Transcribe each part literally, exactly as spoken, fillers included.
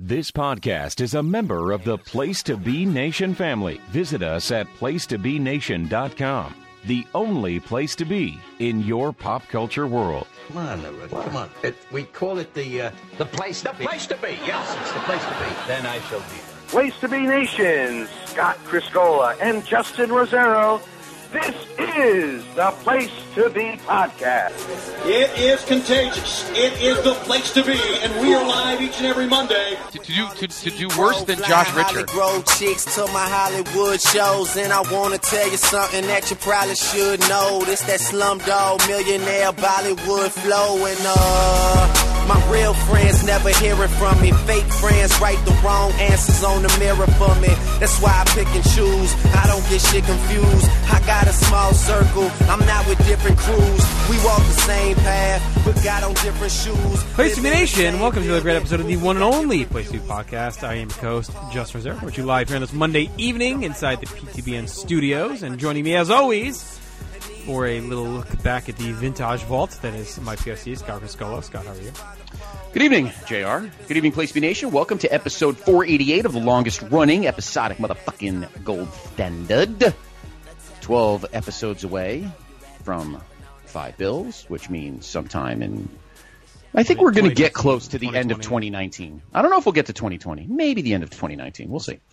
This podcast is a member of the Place to Be Nation family. Visit us at place to be nation dot com. The only place to be in your pop culture world. Come on, Rick, come on. It, we call it the uh, the place to the be. The place to be, yes, it's the place to be. Then I shall be there. Place to Be Nation, Scott Criscola and Justin Rosero. This is the Place to Be podcast. It is contagious. It is the place to be, and we are live each and every Monday. To, to do to, to do worse than Josh Richard. Grow chicks to my Hollywood shows, and I want to tell you something that you probably should know. This that Slumdog Millionaire Bollywood flow, and uh. my real friends never hearing from me. Fake friends write the wrong answers on the mirror for me. That's why I pick and choose. I don't get shit confused. I got a small circle. I'm not with different crews. We walk the same path, but got on different shoes. Place to Be Nation, welcome to a great episode of the one and only Place to Be podcast. I am your host, Justin Rosero, with you live here on this Monday evening inside the P T B N studios. And joining me, as always, for a little look back at the vintage vault that is my P O C, Scott Criscola. Scott, how are you? Good evening, J R. Good evening, Place to Be Nation. Welcome to episode four eighty-eight of the longest running episodic motherfucking gold standard. twelve episodes away from five bills, which means sometime in... I think we're going to get close to the end of twenty nineteen. I don't know if we'll get to twenty twenty. Maybe the end of twenty nineteen. We'll see.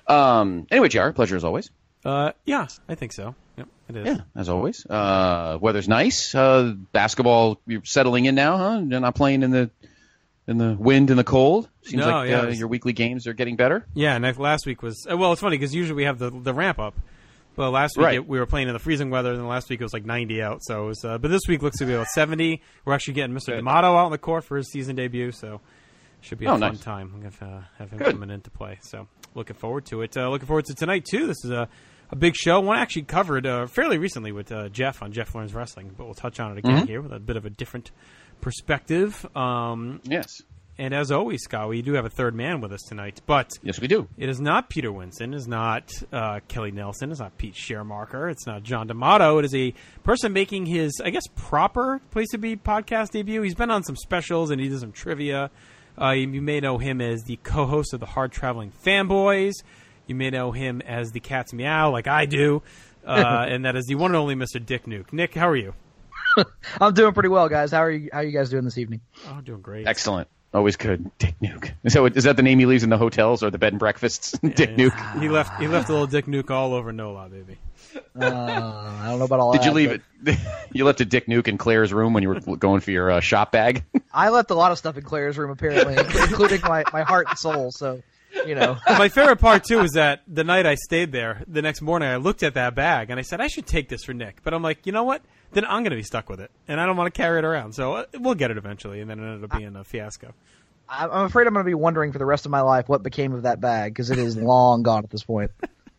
Um, anyway, J R, pleasure as always. Uh, yeah, I think so. Yep, it is. Yeah, as always. Uh, weather's nice. Uh, basketball, you're settling in now, huh? You're not playing in the in the wind and the cold. Seems no, like yeah, uh, was, your weekly games are getting better. Yeah, and last week was well. It's funny because usually we have the the ramp up. Well, last week right. it, we were playing in the freezing weather, and then last week it was like ninety out. So, it was, uh, but this week looks to be about seventy. We're actually getting Mister Good. D'Amato out on the court for his season debut, so should be a oh, fun nice. time. I'm gonna uh, have him Good. coming in to play. So, looking forward to it. Uh, looking forward to tonight too. This is a a big show. One actually covered uh, fairly recently with uh, Jeff on Jeff Learns Wrestling, but we'll touch on it again mm-hmm. here with a bit of a different perspective. Um, yes. And as always, Scott, we do have a third man with us tonight, but yes, we do. It is not Peter Winston, it is not uh, Kelly Nelson, it's not Pete Schermarker, it's not John D'Amato. It is a person making his, I guess, proper Place to Be podcast debut. He's been on some specials and he does some trivia. Uh, you, you may know him as the co-host of the Hard Traveling Fanboys. You may know him as the Cat's Meow, like I do, uh, and that is the one and only Mister Dick Nuke. Nick, how are you? I'm doing pretty well, guys. How are you? How are you guys doing this evening? Oh, doing great. Excellent. Always good. Dick Nuke. So is that the name he leaves in the hotels or the bed and breakfasts? Dick yeah, Nuke. He left. He left a little Dick Nuke all over NOLA, baby. Uh, I don't know about all Did that. Did you leave but... it? You left a Dick Nuke in Claire's room when you were going for your uh, shop bag? I left a lot of stuff in Claire's room, apparently, including my, my heart and soul. So, you know. My favorite part too is that the night I stayed there, the next morning I looked at that bag and I said I should take this for Nick, but I'm like, you know what? Then I'm going to be stuck with it, and I don't want to carry it around. So uh, we'll get it eventually, and then it ended up being a fiasco. I'm afraid I'm going to be wondering for the rest of my life what became of that bag because it is long gone at this point.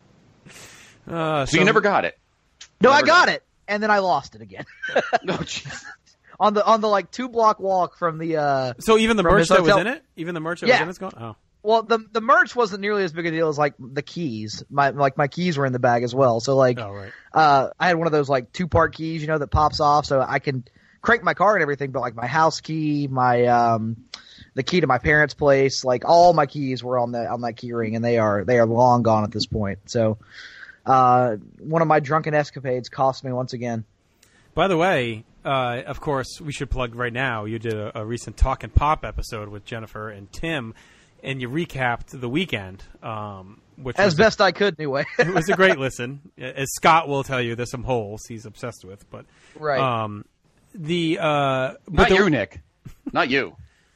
Uh, so, so you never got it? No, never I got it. it, and then I lost it again. No, jeez. on the on the like two block walk from the. Uh, so even the merch that was hotel. in it, even the merch that yeah. was in it's gone. Oh. Well, the the merch wasn't nearly as big a deal as like the keys. My like my keys were in the bag as well. So like, oh, right. uh, I had one of those like two part keys, you know, that pops off, so I can crank my car and everything. But like my house key, my um, the key to my parents' place, like all my keys were on the on that key ring, and they are they are long gone at this point. So, uh, one of my drunken escapades cost me once again. By the way, uh, of course, we should plug right now. You did a, a recent Talkin' Pop episode with Jennifer and Tim. And you recapped the weekend, um, which as was best a, I could, anyway. It was a great listen. As Scott will tell you, there's some holes he's obsessed with, but right. Um, the uh, but not the, you, Nick. Not you.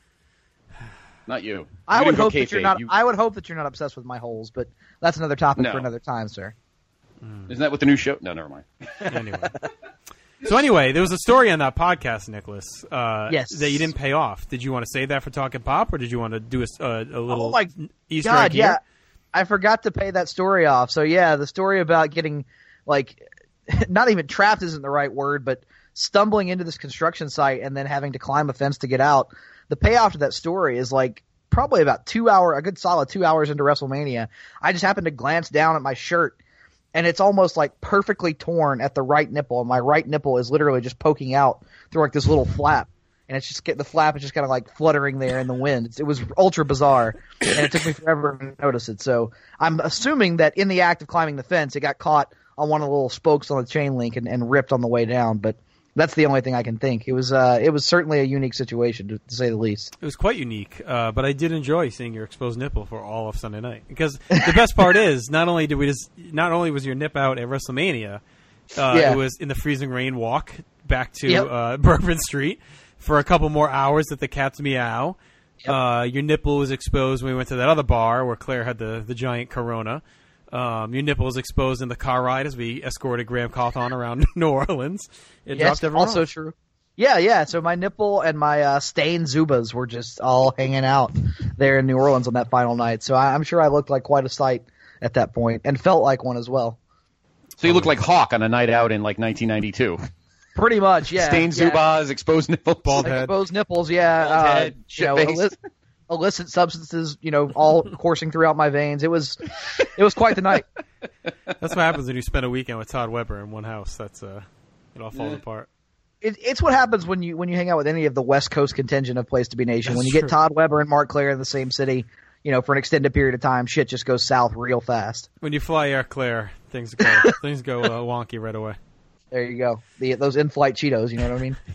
Not you. you I would hope that you're not. You... I would hope that you're not obsessed with my holes, but that's another topic no. for another time, sir. Mm. Isn't that what the new show? No, never mind. Anyway. So anyway, there was a story on that podcast, Nicholas, uh, yes. that you didn't pay off. Did you want to say that for Talkin' Pop, or did you want to do a, a, a little oh my Easter God, egg here? Yeah, I forgot to pay that story off. So yeah, the story about getting like not even trapped isn't the right word, but stumbling into this construction site and then having to climb a fence to get out. The payoff to that story is like probably about two hour, a good solid two hours into WrestleMania. I just happened to glance down at my shirt. And it's almost like perfectly torn at the right nipple. And my right nipple is literally just poking out through like this little flap. and it's just get the flap is just kind of like fluttering there in the wind. It's, it was ultra bizarre, and it took me forever to notice it. So I'm assuming that in the act of climbing the fence, it got caught on one of the little spokes on the chain link and, and ripped on the way down. But that's the only thing I can think. It was uh, it was certainly a unique situation, to, to say the least. It was quite unique, uh, but I did enjoy seeing your exposed nipple for all of Sunday night. Because the best part is, not only did we just, not only was your nip out at WrestleMania, uh, Yeah. it was in the freezing rain walk back to Yep. uh, Bourbon Street for a couple more hours at the Cat's Meow. Yep. Uh, your nipple was exposed when we went to that other bar where Claire had the, the giant Corona. Um, your nipple was exposed in the car ride as we escorted Graham Cawthon around New Orleans. It Yes, dropped everyone also off. true. Yeah, yeah. So my nipple and my uh, stained Zubas were just all hanging out there in New Orleans on that final night. So I, I'm sure I looked like quite a sight at that point, and felt like one as well. So you look like Hawk on a night out in like nineteen ninety-two. Pretty much, yeah. Stained yeah. Zubas, exposed nipples. Bald head. Exposed nipples, yeah. Bald uh, head, you know, shit face. illicit, illicit substances, you know, all coursing throughout my veins. It was, it was quite the night. That's what happens when you spend a weekend with Todd Weber in one house. That's uh, it all falls Yeah. apart. It, it's what happens when you when you hang out with any of the West Coast contingent of Place to Be Nation. That's when you true. get Todd Weber and Mark Claire in the same city, you know, for an extended period of time, shit just goes south real fast. When you fly Air Claire, things go things go uh, wonky right away. There you go. The, those in-flight Cheetos, you know what I mean?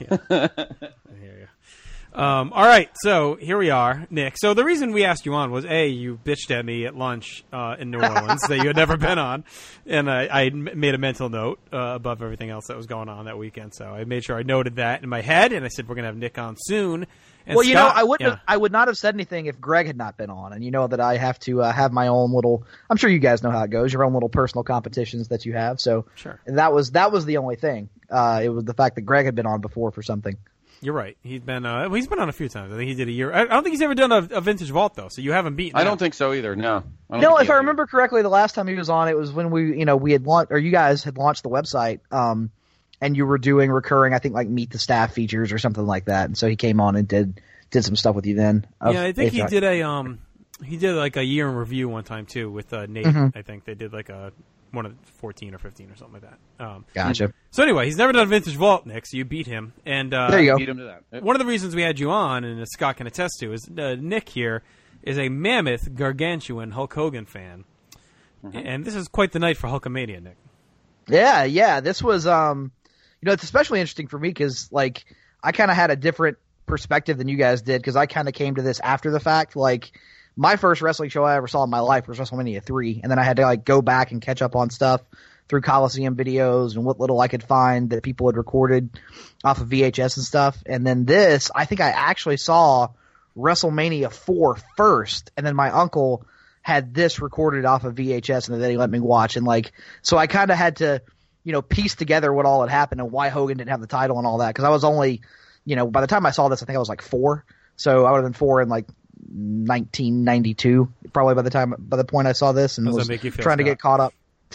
I hear you. Um, all right, so here we are, Nick. So the reason we asked you on was, A, you bitched at me at lunch uh, in New Orleans that you had never been on, and I, I m- made a mental note uh, above everything else that was going on that weekend. So I made sure I noted that in my head, and I said we're going to have Nick on soon. And Well, you Scott- know, I wouldn't. yeah. Have, I would not have said anything if Greg had not been on, and you know that I have to uh, have my own little. I'm sure you guys know how it goes. Your own little personal competitions that you have. So Sure. that was that was the only thing. Uh, it was the fact that Greg had been on before for something. You're right. He's been uh, well, he's been on a few times. I think he did a year. I, I don't think he's ever done a, a vintage vault though. So you haven't beaten. I him. don't think so either. No. I don't No, think if he I has remember correctly, the last time he was on, it was when we, you know, we had launched, or you guys had launched the website, um, and you were doing recurring, I think, like meet the staff features or something like that. And so he came on and did did some stuff with you then. Of- Yeah, I think he if- did a um, he did like a year in review one time too with uh, Nate. Mhm. I think they did like a one of fourteen or fifteen or something like that. Um, Gotcha. So anyway, he's never done Vintage Vault, Nick. So you beat him, and uh, There you go. Beat him to that. one of the reasons we had you on, and as Scott can attest to, is uh, Nick here is a mammoth, gargantuan Hulk Hogan fan, and this is quite the night for Hulkamania, Nick. Yeah, yeah. This was, um, you know, it's especially interesting for me because, like, I kind of had a different perspective than you guys did because I kind of came to this after the fact. Like, my first wrestling show I ever saw in my life was WrestleMania three, and then I had to, like, go back and catch up on stuff through Coliseum videos and what little I could find that people had recorded off of V H S and stuff. And then this, I think I actually saw WrestleMania four first, and then my uncle had this recorded off of V H S, and then he let me watch. And like, so I kind of had to, you know, piece together what all had happened and why Hogan didn't have the title and all that. Cause I was only, you know, by the time I saw this, I think I was like four. So I would have been four in like nineteen ninety-two, probably by the time, by the point I saw this, and How does was that make you feel, trying to Scott? get caught up.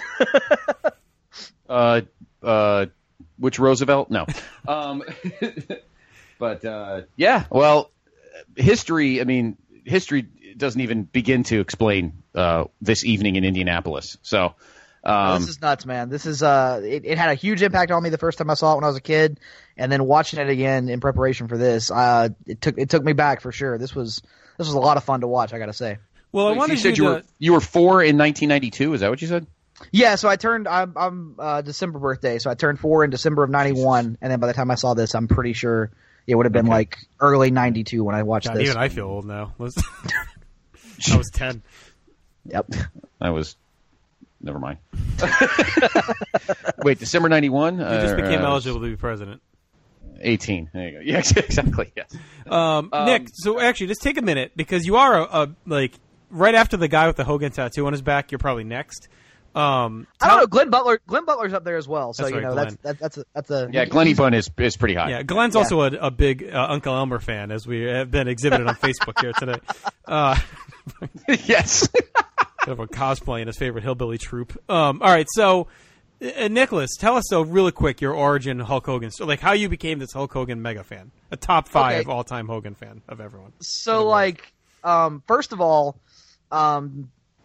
Uh, uh, which Roosevelt? No. Um, but uh, yeah, well, history. I mean, history doesn't even begin to explain uh, this evening in Indianapolis. So, Oh, um, this is nuts, man. This is uh, it, it had a huge impact on me the first time I saw it when I was a kid, and then watching it again in preparation for this, uh, it took it took me back for sure. This was this was a lot of fun to watch, I gotta say. Well, I you wanted said you you to. were you were four in nineteen ninety-two. Is that what you said? Yeah, so I turned. I'm I'm uh, December birthday, so I turned four in December of ninety-one, and then by the time I saw this, I'm pretty sure it would have been like early ninety-two when I watched God, this. even I feel old now. Was- I was ten. Yep. I was. Never mind. Wait, December ninety-one? You just Uh, became uh, eligible to be president. eighteen. There you go. Yeah, exactly. Yes. Um, Nick, so actually, just take a minute because you are a, a like right after the guy with the Hogan tattoo on his back. You're probably next. Um, I don't know. Glenn Butler. Glenn Butler's up there as well. So That's you right, know Glenn. that's that, that's a, that's a Yeah, Glenny Bun is is pretty high. Yeah, Glenn's Yeah. also a, a big uh, Uncle Elmer fan, as we have been exhibited on Facebook here today. Uh, Yes. kind of a cosplaying his favorite hillbilly troop. Um, all right, so uh, Nicholas, tell us though, really quick, your origin Hulk Hogan, so like how you became this Hulk Hogan mega fan, a top five Okay. all time Hogan fan of everyone. So, like, um, first of all, um,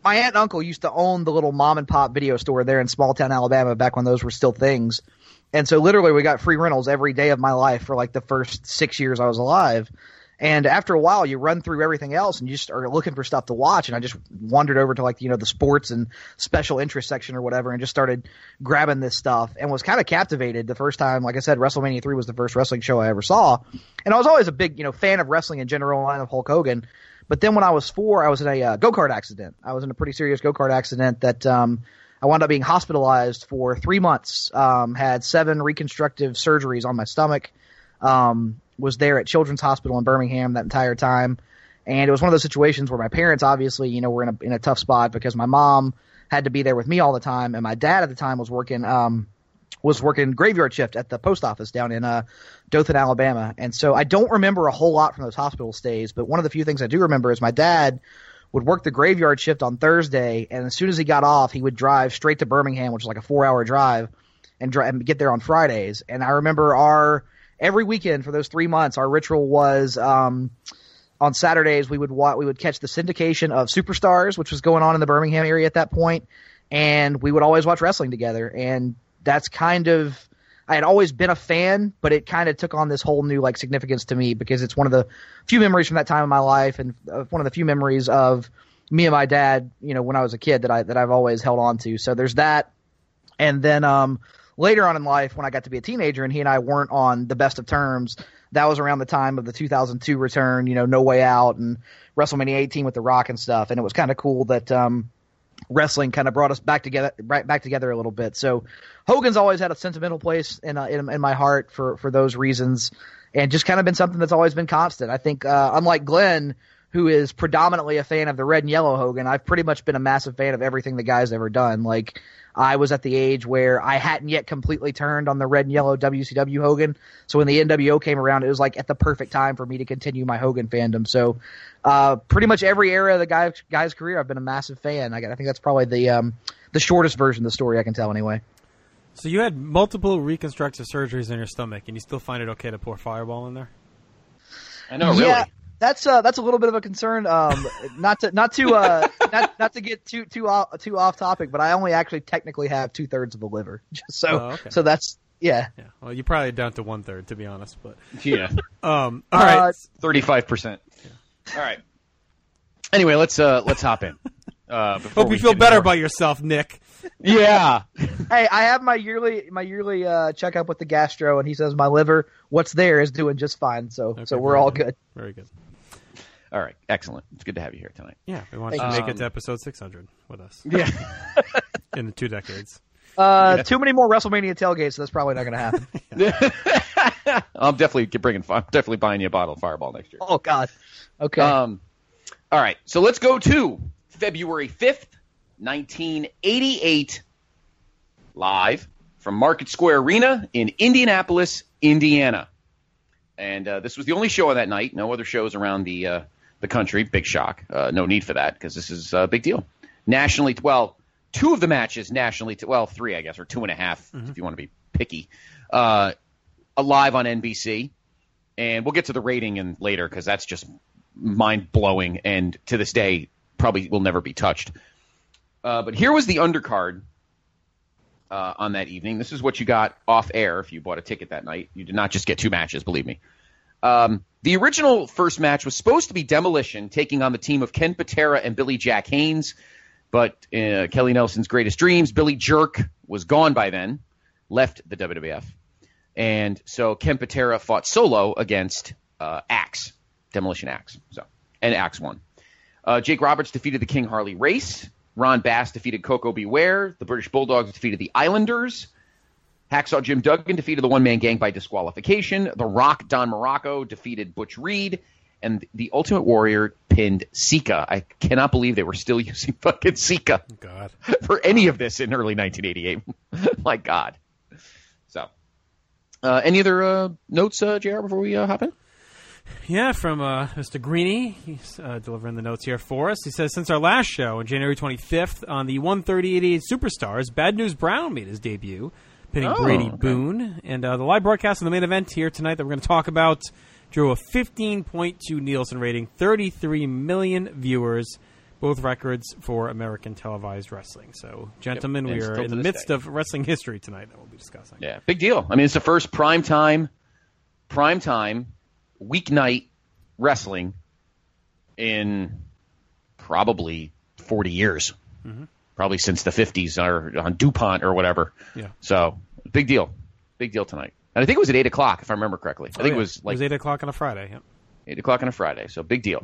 my aunt and uncle used to own the little mom and pop video store there in small town Alabama back when those were still things. And so literally we got free rentals every day of my life for like the first six years I was alive. And after a while, you run through everything else and you just are looking for stuff to watch. And I just wandered over to like, you know, the sports and special interest section or whatever and just started grabbing this stuff and was kind of captivated the first time. Like I said, WrestleMania three was the first wrestling show I ever saw. And I was always a big, you know, fan of wrestling in general and of Hulk Hogan. But then when I was four, I was in a uh, go-kart accident. I was in a pretty serious go-kart accident that um, I wound up being hospitalized for three months, um, had seven reconstructive surgeries on my stomach, um, was there at Children's Hospital in Birmingham that entire time. And it was one of those situations where my parents obviously, you know, were in a, in a tough spot because my mom had to be there with me all the time. And my dad at the time was working um, was working graveyard shift at the post office down in uh, Dothan, Alabama. And so I don't remember a whole lot from those hospital stays, but one of the few things I do remember is my dad would work the graveyard shift on Thursday, and as soon as he got off, he would drive straight to Birmingham, which is like a four-hour drive, and, dri- and get there on Fridays. And I remember our every weekend for those three months, our ritual was um, on Saturdays we would wa- we would catch the syndication of Superstars, which was going on in the Birmingham area at that point, and we would always watch wrestling together. And that's kind of I had always been a fan, but it kind of took on this whole new like significance to me because it's one of the few memories from that time in my life, and uh, one of the few memories of me and my dad, you know, when I was a kid that I that I've always held on to. So there's that, and then um, later on in life, when I got to be a teenager, and he and I weren't on the best of terms, that was around the time of the two thousand two return, you know, No Way Out and WrestleMania eighteen with The Rock and stuff, and it was kind of cool that um, wrestling kind of brought us back together, right back together a little bit. So Hogan's always had a sentimental place in, uh, in in my heart for for those reasons, and just kind of been something that's always been constant. I think uh, unlike Glenn, who is predominantly a fan of the red and yellow Hogan, I've pretty much been a massive fan of everything the guy's ever done. Like, I was at the age where I hadn't yet completely turned on the red and yellow W C W Hogan. So when the N W O came around, it was like at the perfect time for me to continue my Hogan fandom. So uh, pretty much every era of the guy, guy's career, I've been a massive fan. I, I think that's probably the um, the shortest version of the story I can tell anyway. So you had multiple reconstructive surgeries in your stomach, and you still find it okay to pour Fireball in there? I know, really. Yeah. That's uh, that's a little bit of a concern. Um, not to not to uh, not not to get too too off, too off topic, but I only actually technically have two thirds of the liver. So oh, okay. so that's yeah. Yeah. Well, you're probably down to one third, to be honest. But yeah. um. All right. Thirty-five percent. All right. Anyway, let's uh let's hop in. Uh, Hope you feel better more. about yourself, Nick. Yeah. Hey, I have my yearly my yearly uh, checkup with the gastro, and he says my liver, what's there, is doing just fine. So okay, so we're all good. Very good. All right, excellent. It's good to have you here tonight. Yeah, we want you to make it to episode six hundred with us. Yeah. In two decades. Uh, yeah. Too many more WrestleMania tailgates, so that's probably not going to happen. I'm definitely bringing. I'm definitely buying you a bottle of Fireball next year. Oh God. Okay. Um. All right, so let's go to February fifth, nineteen eighty-eight, live from Market Square Arena in Indianapolis, Indiana. And uh, this was the only show on that night. No other shows around the uh, the country. Big shock. Uh, no need for that because this is a big deal. Nationally, well, two of the matches nationally, well, three, I guess, or two and a half mm-hmm. if you want to be picky, uh, live on N B C. And we'll get to the rating in later because that's just mind-blowing and to this day probably will never be touched. Uh, but here was the undercard uh, on that evening. This is what you got off air if you bought a ticket that night. You did not just get two matches, believe me. Um, the original first match was supposed to be Demolition taking on the team of Ken Patera and Billy Jack Haynes, but uh, Kelly Nelson's greatest dreams, Billy Jerk, was gone by then, left the W W F. And so Ken Patera fought solo against uh, Axe, Demolition Axe. So, and Axe won. Uh, Jake Roberts defeated the King Harley Race. Ron Bass defeated Coco Beware. The British Bulldogs defeated the Islanders. Hacksaw Jim Duggan defeated the one-man gang by disqualification. The Rock, Don Morocco, defeated Butch Reed. And the Ultimate Warrior pinned Sika. I cannot believe they were still using fucking Sika God. for any of this in early nineteen eighty-eight. My God. So, uh, any other uh, notes, uh, J R, before we uh, hop in? Yeah, from uh, Mister Greeny. He's uh, delivering the notes here for us. He says, since our last show on January twenty-fifth on the one thirty eighty-eight Superstars, Bad News Brown made his debut, pinning oh, Brady okay. Boone. And uh, the live broadcast of the main event here tonight that we're going to talk about drew a fifteen point two Nielsen rating, thirty-three million viewers. both records for American televised wrestling. So, gentlemen, Yep, we and are still in to the this midst day. of wrestling history tonight that we'll be discussing. Yeah, big deal. I mean, it's the first prime time, prime time, weeknight wrestling in probably forty years. Mm-hmm. Probably since the fifties or on DuPont or whatever. Yeah. So, big deal. Big deal tonight. And I think it was at eight o'clock, if I remember correctly. I Oh, think yeah. it was like it was eight o'clock on a Friday. Yep. eight o'clock on a Friday. So, big deal.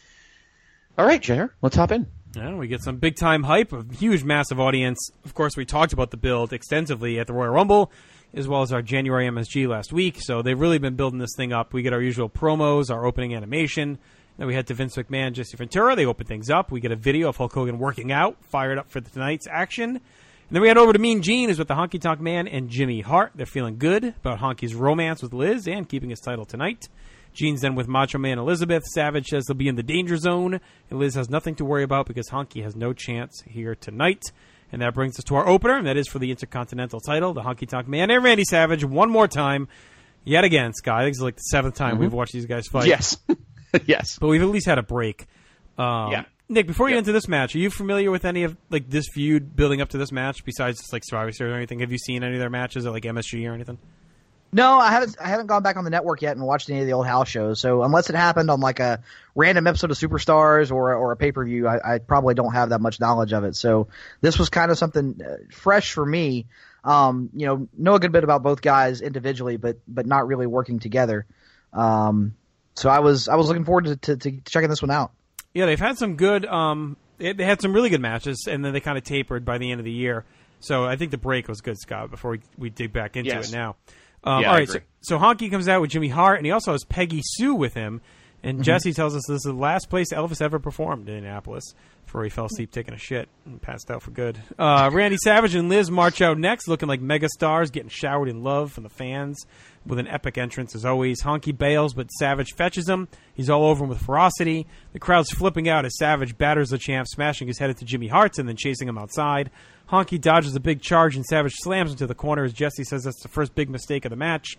All right, J R, let's hop in. Yeah, we get some big time hype, a huge, massive audience. Of course, we talked about the build extensively at the Royal Rumble, as well as our January M S G last week. So they've really been building this thing up. We get our usual promos, our opening animation. Then we head to Vince McMahon, Jesse Ventura. They open things up. We get a video of Hulk Hogan working out, fired up for tonight's action. And then we head over to Mean Gene, who's with the Honky Tonk Man and Jimmy Hart. They're feeling good about Honky's romance with Liz and keeping his title tonight. Gene's then with Macho Man Elizabeth. Savage says they'll be in the danger zone, and Liz has nothing to worry about because Honky has no chance here tonight. And that brings us to our opener, and that is for the Intercontinental title, the Honky Tonk Man and Randy Savage, one more time, yet again, Scott. I think it's like the seventh time Mm-hmm. we've watched these guys fight. Yes. Yes. But we've at least had a break. Um, Yeah. Nick, before you Yep. get into this match, are you familiar with any of like this feud building up to this match besides just, like Survivor Series or anything? Have you seen any of their matches at like M S G or anything? No, I haven't. I haven't gone back on the network yet and watched any of the old house shows. So unless it happened on like a random episode of Superstars or or a pay per view, I, I probably don't have that much knowledge of it. So this was kind of something uh, fresh for me. Um, you know, know a good bit about both guys individually, but but not really working together. Um, so I was I was looking forward to, to, to checking this one out. Yeah, they've had some good. Um, they, they had some really good matches, and then they kind of tapered by the end of the year. So I think the break was good, Scott. Before we, we dig back into Yes. it now. Um, Yeah, all I right, so, agree. so Honky comes out with Jimmy Hart, and he also has Peggy Sue with him. And Mm-hmm. Jesse tells us this is the last place Elvis ever performed in Indianapolis before he fell asleep taking a shit and passed out for good. Uh, Randy Savage and Liz march out next, looking like mega stars, getting showered in love from the fans with an epic entrance as always. Honky bails, but Savage fetches him. He's all over him with ferocity. The crowd's flipping out as Savage batters the champ, smashing his head into Jimmy Hart's and then chasing him outside. Honky dodges a big charge and Savage slams into the corner as Jesse says that's the first big mistake of the match.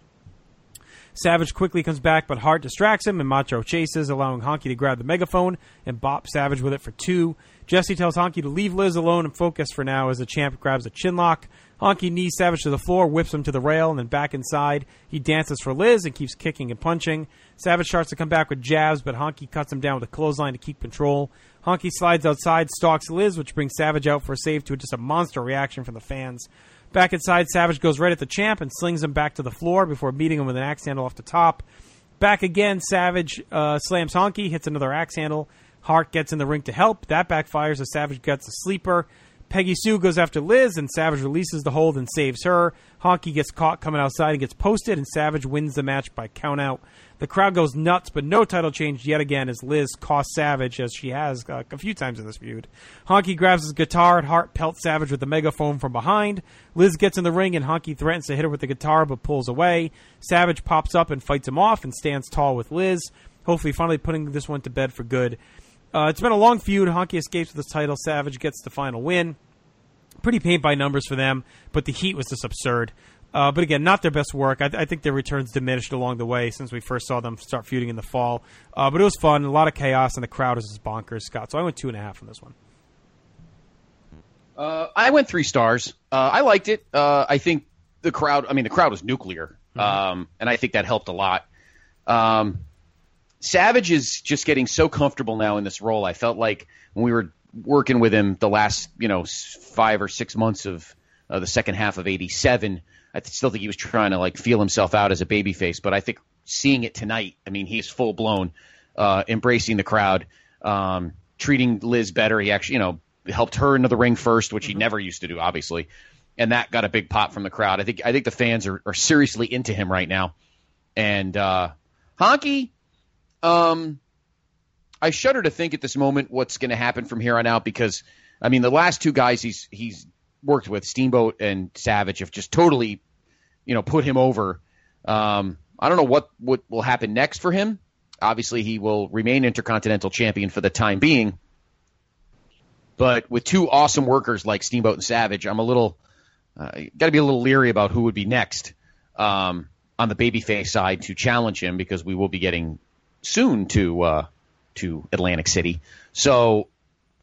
Savage quickly comes back, but Hart distracts him, and Macho chases, allowing Honky to grab the megaphone and bop Savage with it for two. Jesse tells Honky to leave Liz alone and focus for now as the champ grabs a chinlock. Honky knees Savage to the floor, whips him to the rail, and then back inside. He dances for Liz and keeps kicking and punching. Savage starts to come back with jabs, but Honky cuts him down with a clothesline to keep control. Honky slides outside, stalks Liz, which brings Savage out for a save to just a monster reaction from the fans. Back inside, Savage goes right at the champ and slings him back to the floor before beating him with an axe handle off the top. Back again, Savage uh, slams Honky, hits another axe handle. Hart gets in the ring to help. That backfires as Savage gets a sleeper. Peggy Sue goes after Liz, and Savage releases the hold and saves her. Honky gets caught coming outside and gets posted, and Savage wins the match by countout. The crowd goes nuts, but no title change yet again as Liz costs Savage, as she has uh, a few times in this feud. Honky grabs his guitar, and Hart pelts Savage with the megaphone from behind. Liz gets in the ring, and Honky threatens to hit her with the guitar, but pulls away. Savage pops up and fights him off and stands tall with Liz, hopefully finally putting this one to bed for good. Uh, it's been a long feud. Honky escapes with the title. Savage gets the final win. Pretty paint by numbers for them, but the heat was just absurd. Uh, but again, not their best work. I, th- I think their returns diminished along the way since we first saw them start feuding in the fall. Uh, but it was fun, a lot of chaos, and the crowd is just bonkers, Scott. So I went two and a half on this one. Uh, I went three stars. Uh, I liked it. Uh, I think the crowd, I mean, the crowd was nuclear, Mm-hmm. um, and I think that helped a lot. Um, Savage is just getting so comfortable now in this role. I felt like when we were working with him the last, you know, five or six months of uh, the second half of eighty-seven, I still think he was trying to like feel himself out as a babyface. But I think seeing it tonight, I mean, he's full blown, uh, embracing the crowd, um, treating Liz better. He actually, you know, helped her into the ring first, which he mm-hmm. never used to do, obviously, and that got a big pop from the crowd. I think I think the fans are, are seriously into him right now. And uh, Honky, um, I shudder to think at this moment what's going to happen from here on out because, I mean, the last two guys he's he's worked with, Steamboat and Savage, have just totally, you know, put him over. Um, I don't know what, what will happen next for him. Obviously, he will remain Intercontinental Champion for the time being. But with two awesome workers like Steamboat and Savage, I'm a little uh, got to be a little leery about who would be next um, on the babyface side to challenge him because we will be getting soon to uh, to Atlantic City. So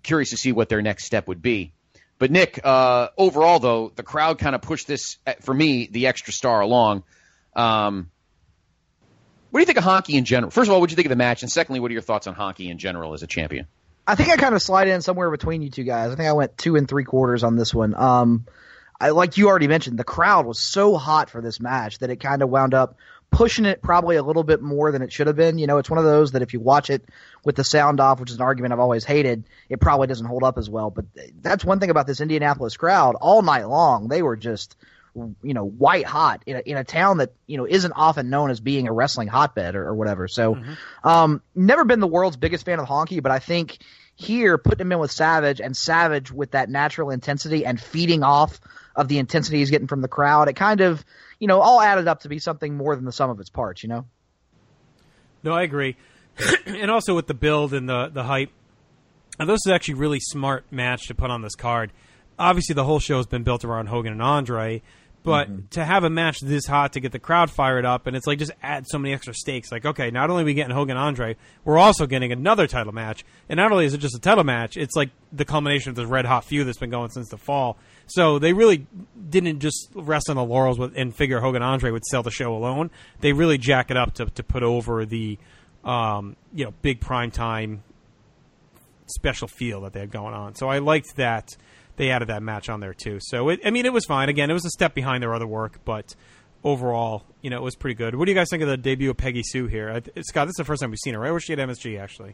curious to see what their next step would be. But, Nick, uh, overall, though, the crowd kind of pushed this, for me, the extra star along. Um, what do you think of Honky in general? First of all, what do you think of the match? And secondly, what are your thoughts on Honky in general as a champion? I think I kind of slide in somewhere between you two guys. I think I went two and three quarters on this one. Um, I, like you already mentioned, the crowd was so hot for this match that it kind of wound up pushing it probably a little bit more than it should have been. You know, it's one of those that if you watch it with the sound off, which is an argument I've always hated, it probably doesn't hold up as well. But that's one thing about this Indianapolis crowd. All night long, they were just, you know, white hot in a, in a town that, you know, isn't often known as being a wrestling hotbed or, or whatever. So, mm-hmm. um, never been the world's biggest fan of Honky, but I think here, putting him in with Savage and Savage with that natural intensity and feeding off of the intensity he's getting from the crowd, it kind of, you know, all added up to be something more than the sum of its parts, you know? No, I agree. And also with the build and the, the hype, and this is actually a really smart match to put on this card. Obviously, the whole show has been built around Hogan and Andre, but mm-hmm. to have a match this hot to get the crowd fired up, and it's like just add so many extra stakes. Like, okay, not only are we getting Hogan and Andre, we're also getting another title match. And not only is it just a title match, it's like the culmination of this red-hot feud that's been going since the fall. So they really didn't just rest on the laurels with, and figure Hogan and Andre would sell the show alone. They really jack it up to, to put over the um, you know big primetime special feel that they had going on. So I liked that they added that match on there too. So it, I mean, it was fine. Again, it was a step behind their other work, but overall, you know, it was pretty good. What do you guys think of the debut of Peggy Sue here? I, Scott, this is the first time we've seen her, right? Or was she at M S G actually?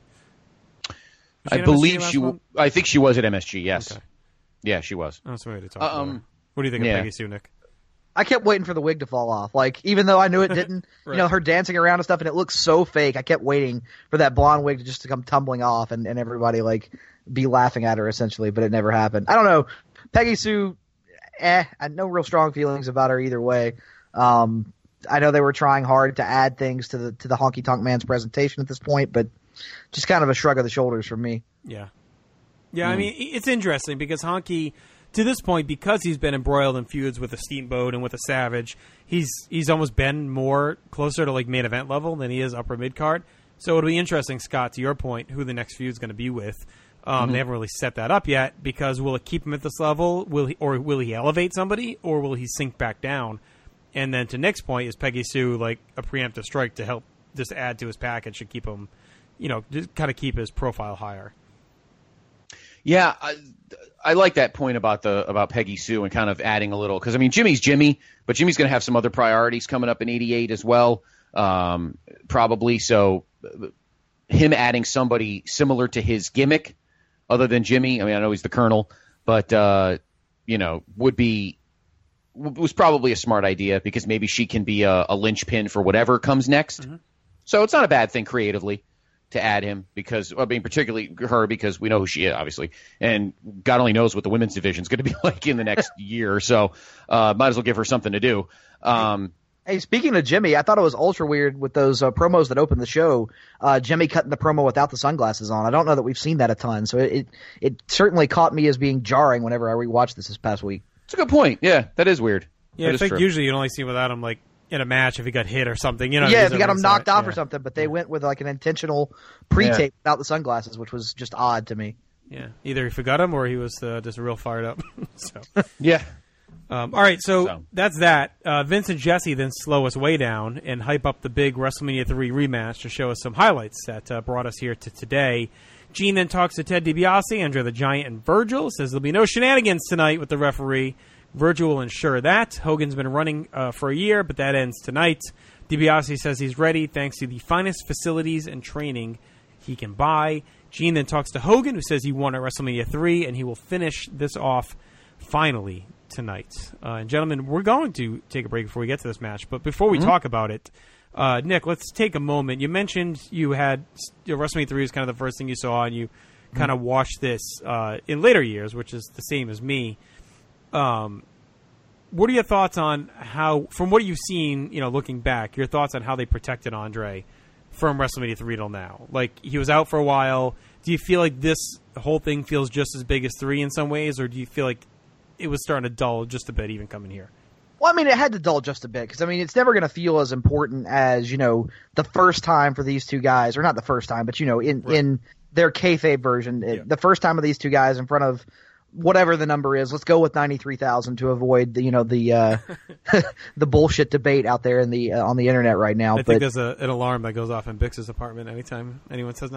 I believe she. W- I think she was at M S G. Yes. Okay. Yeah, she was. Oh, so we had to talk uh, um, about her. What do you think yeah. of Peggy Sue, Nick? I kept waiting for the wig to fall off. Like, even though I knew it didn't, right. you know, her dancing around and stuff, and it looks so fake. I kept waiting for that blonde wig to just to come tumbling off and, and everybody, like, be laughing at her, essentially, but it never happened. I don't know. Peggy Sue, eh, I had no real strong feelings about her either way. Um, I know they were trying hard to add things to the to the Honky Tonk Man's presentation at this point, but just kind of a shrug of the shoulders from me. Yeah. Yeah, mm. I mean, it's interesting because Honky, to this point, because he's been embroiled in feuds with a Steamboat and with a Savage, he's he's almost been more closer to like main event level than he is upper mid card. So it'll be interesting, Scott, to your point, who the next feud is going to be with. Um, mm-hmm. They haven't really set that up yet because will it keep him at this level? Will he, or will he elevate somebody, or will he sink back down? And then to Nick's point, is Peggy Sue like a preemptive strike to help just add to his package to keep him, you know, just kind of keep his profile higher? Yeah, I, I like that point about the about Peggy Sue and kind of adding a little because I mean Jimmy's Jimmy, but Jimmy's going to have some other priorities coming up in eighty-eight as well, um, probably. So him adding somebody similar to his gimmick, other than Jimmy. I mean, I know he's the Colonel, but uh, you know, would be was probably a smart idea because maybe she can be a, a linchpin for whatever comes next. Mm-hmm. So it's not a bad thing creatively to add him because, I mean, particularly her because we know who she is, obviously, and God only knows what the women's division is going to be like in the next year or so. Uh, might as well give her something to do. Um, hey, speaking of Jimmy, I thought it was ultra weird with those uh, promos that opened the show. Uh, Jimmy cutting the promo without the sunglasses on. I don't know that we've seen that a ton, so it it, it certainly caught me as being jarring whenever I rewatched this this past week. It's a good point. Yeah, that is weird. Yeah, that I think true. usually you only see without him like in a match if he got hit or something. You know, yeah, if he got him knocked off yeah. or something. But they yeah. went with like an intentional pre-tape yeah. without the sunglasses, which was just odd to me. Yeah, either he forgot him or he was uh, just real fired up. so yeah. Um, all right, so, so. that's that. Uh, Vince and Jesse then slow us way down and hype up the big WrestleMania three rematch to show us some highlights that uh, brought us here to today. Gene then talks to Ted DiBiase, Andre the Giant, and Virgil. Says there'll be no shenanigans tonight with the referee. Virgil will ensure that. Hogan's been running uh, for a year, but that ends tonight. DiBiase says he's ready thanks to the finest facilities and training he can buy. Gene then talks to Hogan, who says he won at WrestleMania three, and he will finish this off finally tonight. Uh, and gentlemen, we're going to take a break before we get to this match, but before we mm-hmm. talk about it, uh, Nick, let's take a moment. You mentioned you had you know, WrestleMania three was kind of the first thing you saw, and you mm-hmm. kind of watched this uh, in later years, which is the same as me. Um, what are your thoughts on how, from what you've seen, you know, looking back, your thoughts on how they protected Andre from WrestleMania three till now? Like, he was out for a while. Do you feel like this whole thing feels just as big as three in some ways, or do you feel like it was starting to dull just a bit even coming here? Well, I mean, it had to dull just a bit because, I mean, it's never going to feel as important as, you know, the first time for these two guys, or not the first time, but, you know, in, right. in their kayfabe version. It, Yeah. The first time of these two guys in front of whatever the number is, let's go with ninety-three thousand to avoid the, you know, the uh, the bullshit debate out there in the uh, on the internet right now. I but, think there's a, an alarm that goes off in Bix's apartment anytime anyone says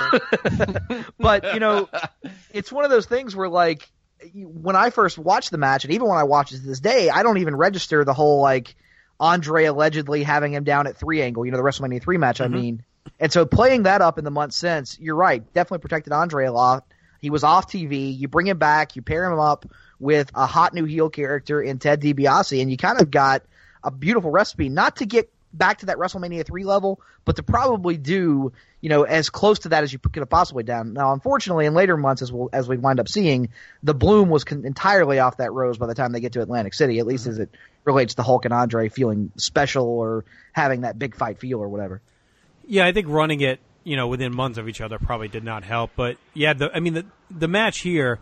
that. but you know, it's one of those things where, like, when I first watched the match, and even when I watch it to this day, I don't even register the whole, like, Andre allegedly having him down at three angle, you know, the WrestleMania three match, mm-hmm. I mean. And so playing that up in the months since, you're right, definitely protected Andre a lot. He was off T V. You bring him back, you pair him up with a hot new heel character in Ted DiBiase, and you kind of got a beautiful recipe, not to get back to that WrestleMania three level, but to probably do, you know, as close to that as you could have possibly done. Now, unfortunately, in later months, as we'll, as we wind up seeing, the bloom was con- entirely off that rose by the time they get to Atlantic City, at least as it relates to Hulk and Andre feeling special or having that big fight feel or whatever. Yeah, I think running it, you know, within months of each other probably did not help. But yeah, the, I mean, the the match here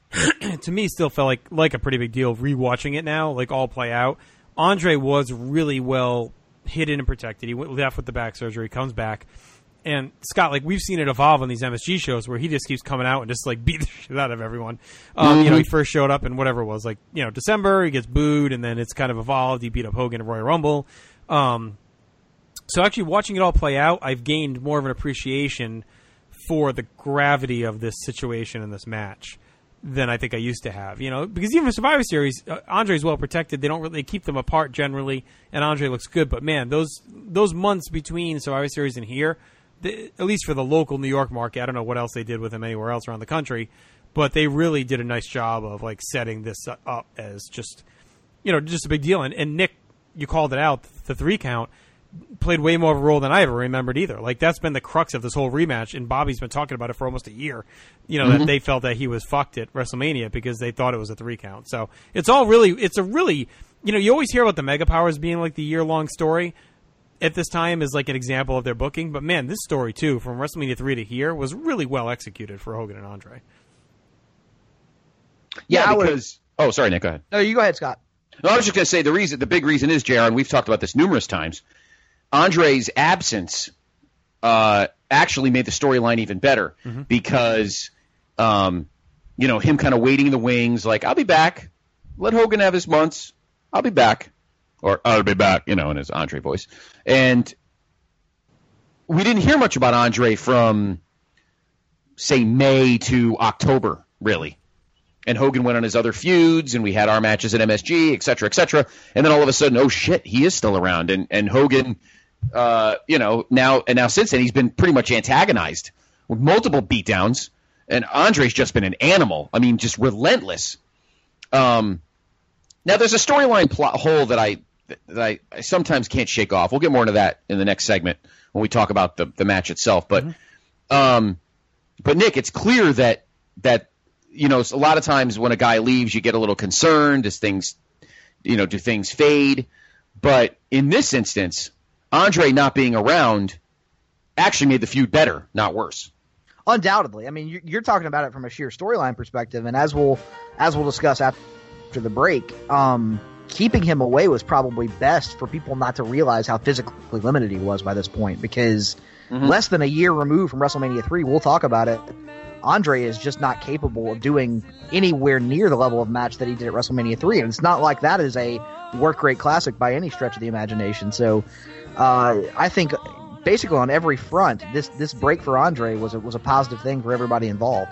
to me still felt like like a pretty big deal. Rewatching it now, like all play out, Andre was really well hidden and protected. He went left with the back surgery, comes back, and Scott, like we've seen it evolve on these M S G shows where he just keeps coming out and just like beat the shit out of everyone. Um, mm-hmm. You know, he first showed up in whatever it was, like you know December, he gets booed, and then it's kind of evolved. He beat up Hogan and Royal Rumble. Um, So actually watching it all play out, I've gained more of an appreciation for the gravity of this situation in this match than I think I used to have. You know, because even for Survivor Series, uh, Andre's well protected. They don't really they keep them apart generally, and Andre looks good. But man, those those months between Survivor Series and here, the, at least for the local New York market, I don't know what else they did with him anywhere else around the country, but they really did a nice job of like setting this up as just, you know, just a big deal. And, and Nick, you called it out, the three count played way more of a role than I ever remembered either. Like that's been the crux of this whole rematch, and Bobby's been talking about it for almost a year. You know, mm-hmm. that they felt that he was fucked at WrestleMania because they thought it was a three count. So it's all really, it's a really, you know, you always hear about the Mega Powers being like the year long story at this time is like an example of their booking. But man, this story too, from WrestleMania three to here, was really well executed for Hogan and Andre. Yeah, yeah because oh, sorry, Nick, go ahead. No, you go ahead, Scott. No, I was just going to say the reason, the big reason is J R, and we've talked about this numerous times. Andre's absence uh, actually made the storyline even better mm-hmm. because, um, you know, him kind of waiting in the wings, like, I'll be back. Let Hogan have his months. I'll be back. Or, I'll be back, you know, in his Andre voice. And we didn't hear much about Andre from, say, May to October, really. And Hogan went on his other feuds, and we had our matches at M S G, et cetera, et cetera. And then all of a sudden, oh, shit, he is still around. And, and Hogan... Uh, you know, now and now since then he's been pretty much antagonized with multiple beatdowns, and Andre's just been an animal. I mean, just relentless. Um, now there's a storyline plot hole that I that I, I sometimes can't shake off. We'll get more into that in the next segment when we talk about the, the match itself. But, mm-hmm. um, but Nick, it's clear that that you know a lot of times when a guy leaves, you get a little concerned. Does things, you know, do things fade? But in this instance, Andre not being around actually made the feud better, not worse. Undoubtedly. I mean, you're talking about it from a sheer storyline perspective, and as we'll as we'll discuss after the break, um, keeping him away was probably best for people not to realize how physically limited he was by this point, because mm-hmm. less than a year removed from WrestleMania three, we'll talk about it, Andre is just not capable of doing anywhere near the level of match that he did at WrestleMania three, and it's not like that is a work rate classic by any stretch of the imagination. So uh, I think basically on every front, this this break for Andre was a, was a positive thing for everybody involved.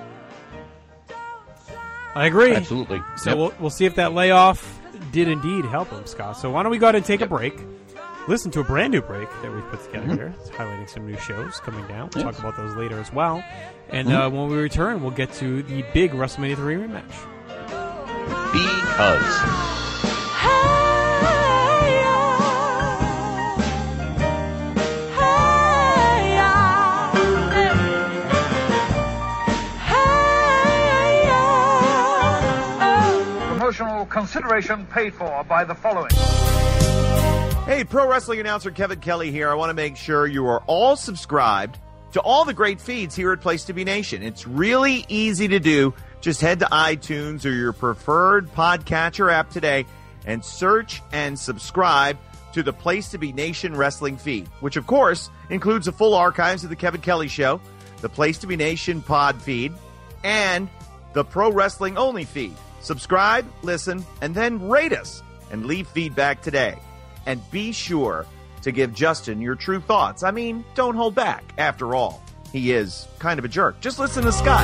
I agree. Absolutely. So yep. we'll we'll see if that layoff did indeed help him, Scott. So why don't we go ahead and take yep. a break? Listen to a brand new break that we've put together mm-hmm. here. It's highlighting some new shows coming down. We'll yes. talk about those later as well. And mm-hmm. uh, when we return, we'll get to the big WrestleMania three rematch. Because. Promotional consideration paid for by the following. Hey, pro wrestling announcer Kevin Kelly here. I want to make sure you are all subscribed to all the great feeds here at Place to Be Nation. It's really easy to do. Just head to iTunes or your preferred podcatcher app today and search and subscribe to the Place to Be Nation wrestling feed, which of course includes the full archives of the Kevin Kelly Show, the Place to Be Nation pod feed, and the Pro Wrestling Only feed. Subscribe, listen, and then rate us and leave feedback today. And be sure to give Justin your true thoughts. I mean, don't hold back. After all, he is kind of a jerk. Just listen to Scott.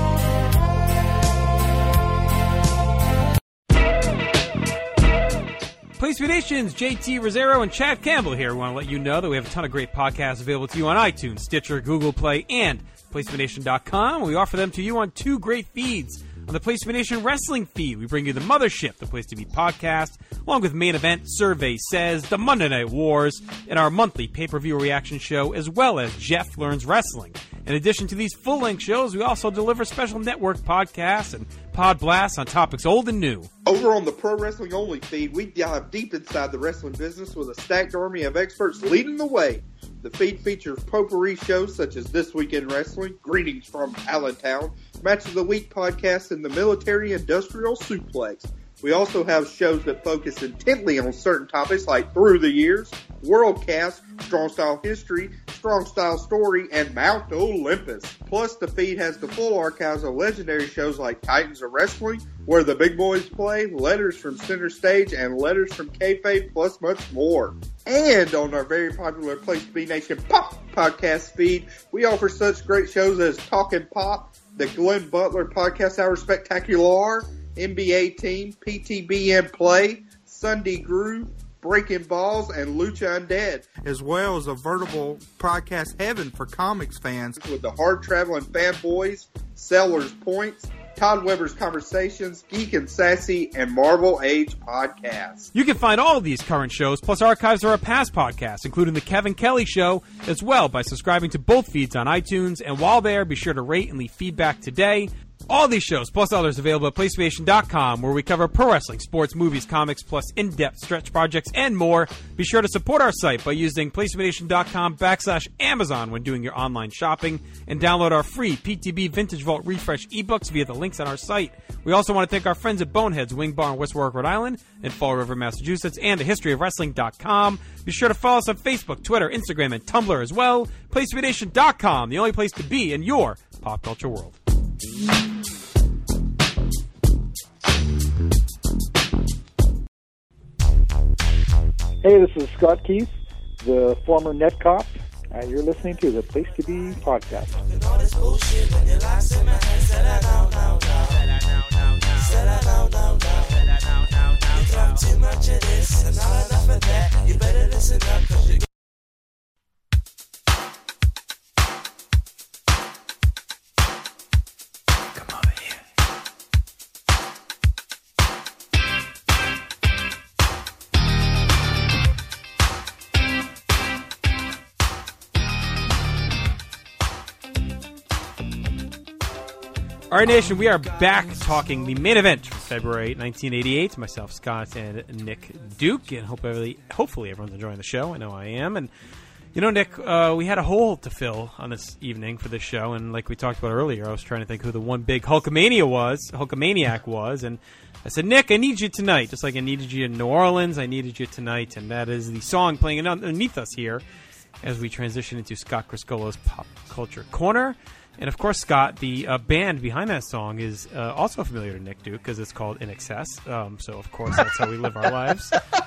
Place to Be Nation's J T Rosero and Chad Campbell here. We want to let you know that we have a ton of great podcasts available to you on iTunes, Stitcher, Google Play, and place to be nation dot com. We offer them to you on two great feeds. On the Place to Be Nation Wrestling feed, we bring you the Mothership, the Place to Be podcast, along with Main Event, Survey Says, the Monday Night Wars, and our monthly pay-per-view reaction show, as well as Jeff Learns Wrestling. In addition to these full-length shows, we also deliver special network podcasts and pod blasts on topics old and new. Over on the Pro Wrestling Only feed, we dive deep inside the wrestling business with a stacked army of experts leading the way. The feed features potpourri shows such as This Week in Wrestling, Greetings from Allentown, Match of the Week podcasts, and the Military Industrial Suplex. We also have shows that focus intently on certain topics like Through the Years, Worldcast, Strong Style History, Strong Style Story, and Mount Olympus. Plus, the feed has the full archives of legendary shows like Titans of Wrestling, Where the Big Boys Play, Letters from Center Stage, and Letters from Kayfabe, plus much more. And on our very popular Place to Be Nation Pop podcast feed, we offer such great shows as Talkin' Pop, the Glenn Butler Podcast Hour Spectacular, N B A Team, P T B M Play, Sunday Groove, Breaking Balls, and Lucha Undead. As well as a veritable podcast heaven for comics fans. With the Hard Traveling Fanboys, Sellers Points, Todd Weber's Conversations, Geek and Sassy, and Marvel Age podcasts. You can find all of these current shows, plus archives of our past podcasts, including The Kevin Kelly Show, as well by subscribing to both feeds on iTunes. And while there, be sure to rate and leave feedback today. All these shows, plus others, available at place to be nation dot com, where we cover pro wrestling, sports, movies, comics, plus in-depth stretch projects and more. Be sure to support our site by using place to be nation dot com backslash Amazon when doing your online shopping, and download our free P T B Vintage Vault Refresh ebooks via the links on our site. We also want to thank our friends at Boneheads Wing Bar in West Warwick, Rhode Island, and Fall River, Massachusetts, and the history of wrestling dot com. Be sure to follow us on Facebook, Twitter, Instagram, and Tumblr as well. place to be nation dot com, the only place to be in your pop culture world. Hey, this is Scott Keith, the former net cop, and you're listening to the Place to Be podcast. All right, Nation, we are back talking the main event from February nineteen eighty-eight. Myself, Scott, and Nick Duke, and hopefully, hopefully everyone's enjoying the show. I know I am. And, you know, Nick, uh, we had a hole to fill on this evening for this show, and like we talked about earlier, I was trying to think who the one big Hulkamania was, Hulkamaniac was, and I said, Nick, I need you tonight, just like I needed you in New Orleans, I needed you tonight, and that is the song playing underneath us here as we transition into Scott Criscolo's Pop Culture Corner. And, of course, Scott, the uh, band behind that song is uh, also familiar to Nick Duke because it's called In Excess. Um, so, of course, that's how we live our lives.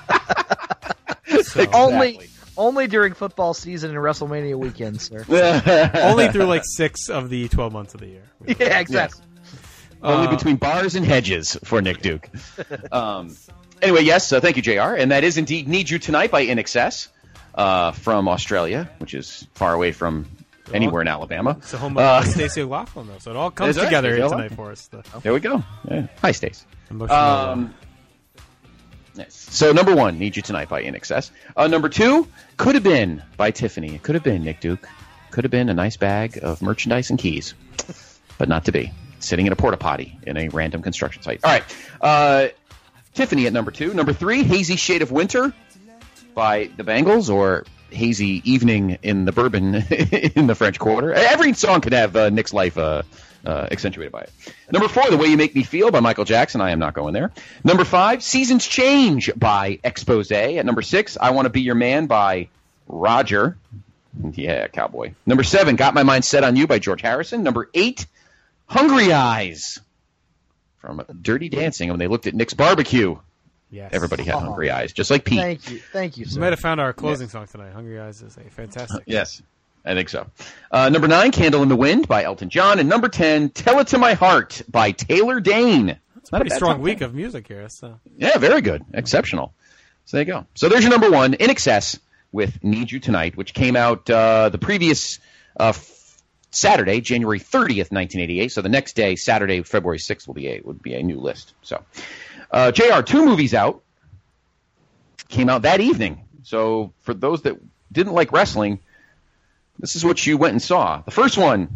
So, exactly. Only only during football season and WrestleMania weekend, sir. Only through, like, six of the twelve months of the year. Yeah, exactly. Yes. Only uh, between bars and hedges for Nick Duke. um, anyway, yes, uh, thank you, J R. And that is indeed Need You Tonight by In Excess uh, from Australia, which is far away from anywhere in Alabama. It's the home of uh, Stacey O'Loughlin, though, so it all comes together right. here tonight for us. The, there we go. Yeah. Hi, Stacey. Um, yes. So, number one, Need You Tonight by In Excess. Uh, number two, Could Have Been by Tiffany. It could have been, Nick Duke. Could have been a nice bag of merchandise and keys, but not to be. Sitting in a porta potty in a random construction site. All right. Uh, Tiffany at number two. Number three, Hazy Shade of Winter by the Bangles, or Hazy Evening in the Bourbon in the French Quarter. Every song could have uh, Nick's life uh, uh, accentuated by it. Number four, The Way You Make Me Feel by Michael Jackson. I am not going there. Number five, Seasons Change by Expose. At number six, I Want to Be Your Man by Roger. Yeah, Cowboy. Number seven, Got My Mind Set on You by George Harrison. Number eight, Hungry Eyes from Dirty Dancing. When they looked at Nick's Barbecue, yes. everybody had Oh. hungry eyes, just like Pete. Thank you, thank you. We Sir. might have found our closing Yeah. song tonight. Hungry Eyes is a fantastic. Yes, I think so. Uh, number nine, Candle in the Wind by Elton John. And number ten, Tell It to My Heart by Taylor Dane. It's a pretty strong week of music here. So. Yeah, very good. Exceptional. So there you go. So there's your number one, In Excess with Need You Tonight, which came out uh, the previous uh, f- Saturday, January thirtieth, nineteen eighty-eight. So the next day, Saturday, February sixth, will be a, would be a new list. So, uh, J R, two movies out. Came out that evening. So for those that didn't like wrestling, this is what you went and saw. The first one,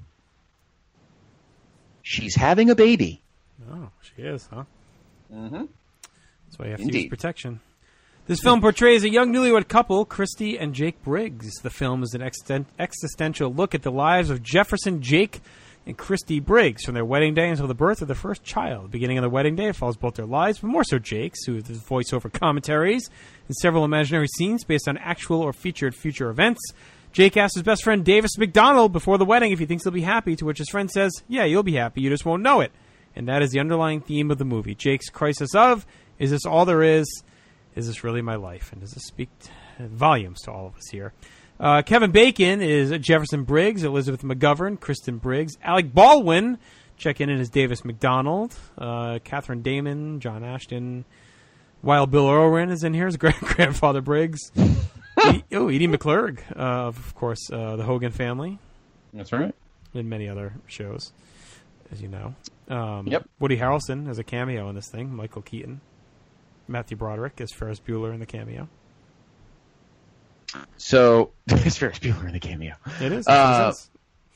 She's Having a Baby. Oh, she is, huh? Mm-hmm. That's why you have to Indeed. use protection. This film portrays a young newlywed couple, Christy and Jake Briggs. The film is an exten- existential look at the lives of Jefferson, Jake, and Christy Briggs from their wedding day until the birth of their first child. Beginning on the wedding day, it follows both their lives, but more so Jake's, who has voiceover commentaries and several imaginary scenes based on actual or featured future events. Jake asks his best friend Davis McDonald before the wedding if he thinks he'll be happy, to which his friend says, yeah, you'll be happy, you just won't know it. And that is the underlying theme of the movie. Jake's crisis of, is this all there is? Is this really my life? And does this speak t- volumes to all of us here? Uh, Kevin Bacon is Jefferson Briggs, Elizabeth McGovern, Kristen Briggs, Alec Baldwin, check in as Davis McDonald, uh, Catherine Damon, John Ashton, Wild Bill Irwin is in here as grand- grandfather Briggs. e- oh, Edie McClurg, uh, of course, uh, the Hogan family. That's right. And many other shows, as you know. Um, Yep. Woody Harrelson has a cameo in this thing. Michael Keaton. Matthew Broderick as Ferris Bueller in the cameo. So, it's Ferris Bueller in the cameo. It is. Uh, It is.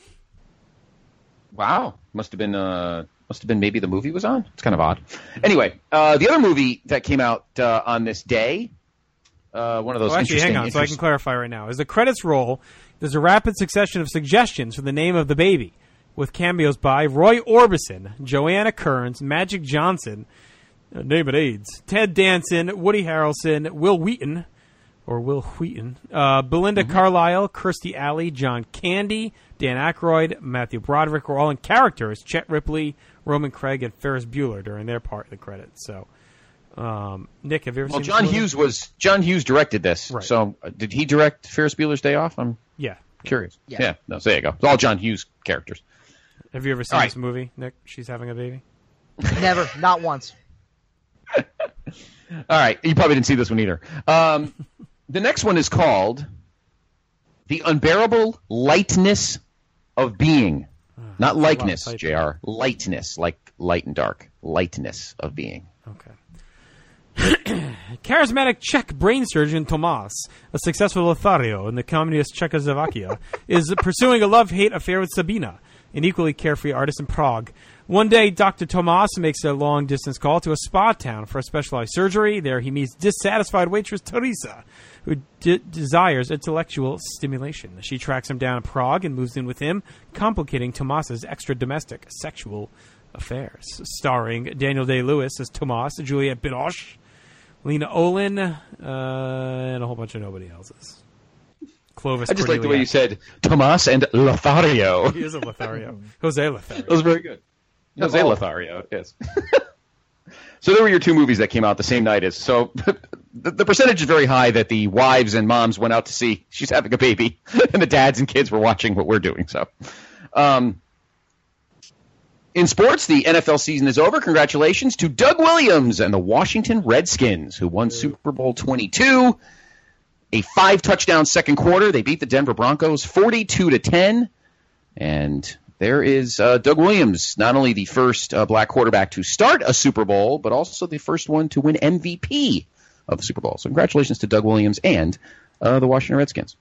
Wow, must have been uh, must have been maybe the movie was on. It's kind of odd. Anyway, uh, the other movie that came out uh, on this day, uh, one of those. Oh, actually, interesting, hang on, so I interest- can clarify right now. As the credits roll, there's a rapid succession of suggestions for the name of the baby, with cameos by Roy Orbison, Joanna Kearns, Magic Johnson, uh, name it AIDS, Ted Danson, Woody Harrelson, Will Wheaton, or Will Wheaton, uh, Belinda Mm-hmm. Carlisle, Kirstie Alley, John Candy, Dan Aykroyd, Matthew Broderick were all in character as Chet Ripley, Roman Craig, and Ferris Bueller during their part of the credits. So, um, Nick, have you ever Well, seen John this movie? Hughes was John Hughes directed this. Right. So, uh, did he direct Ferris Bueller's Day Off? I'm Yeah. curious. Yeah. Yeah. No, so there you go. It's all John Hughes characters. Have you ever seen All right. this movie, Nick? She's having a baby? Never, not once. All right, you probably didn't see this one either. Um, the next one is called The Unbearable Lightness of Being. Not likeness, typing. J R. Lightness, like light and dark. Lightness of being. Okay. Charismatic Czech brain surgeon Tomas, a successful Lothario in the communist Czechoslovakia, is pursuing a love-hate affair with Sabina, an equally carefree artist in Prague. One day, Doctor Tomas makes a long-distance call to a spa town for a specialized surgery. There he meets dissatisfied waitress Teresa, who de- desires intellectual stimulation. She tracks him down in Prague and moves in with him, complicating Tomas's extra-domestic sexual affairs. Starring Daniel Day-Lewis as Tomas, Juliette Binoche, Lena Olin, uh, and a whole bunch of nobody else's. Clovis I just like the way Corneliak. you said Tomas and Lothario. He is a Lothario. Jose Lothario. That was very good. Jose Oh. Lothario, yes. So there were your two movies that came out the same night as. So the, the percentage is very high that the wives and moms went out to see She's Having a Baby, and the dads and kids were watching what we're doing. So, um, in sports, the N F L season is over. Congratulations to Doug Williams and the Washington Redskins, who won Super Bowl twenty-two. A five-touchdown second quarter. They beat the Denver Broncos forty-two to ten. And there is uh, Doug Williams, not only the first uh, black quarterback to start a Super Bowl, but also the first one to win M V P of the Super Bowl. So congratulations to Doug Williams and uh, the Washington Redskins.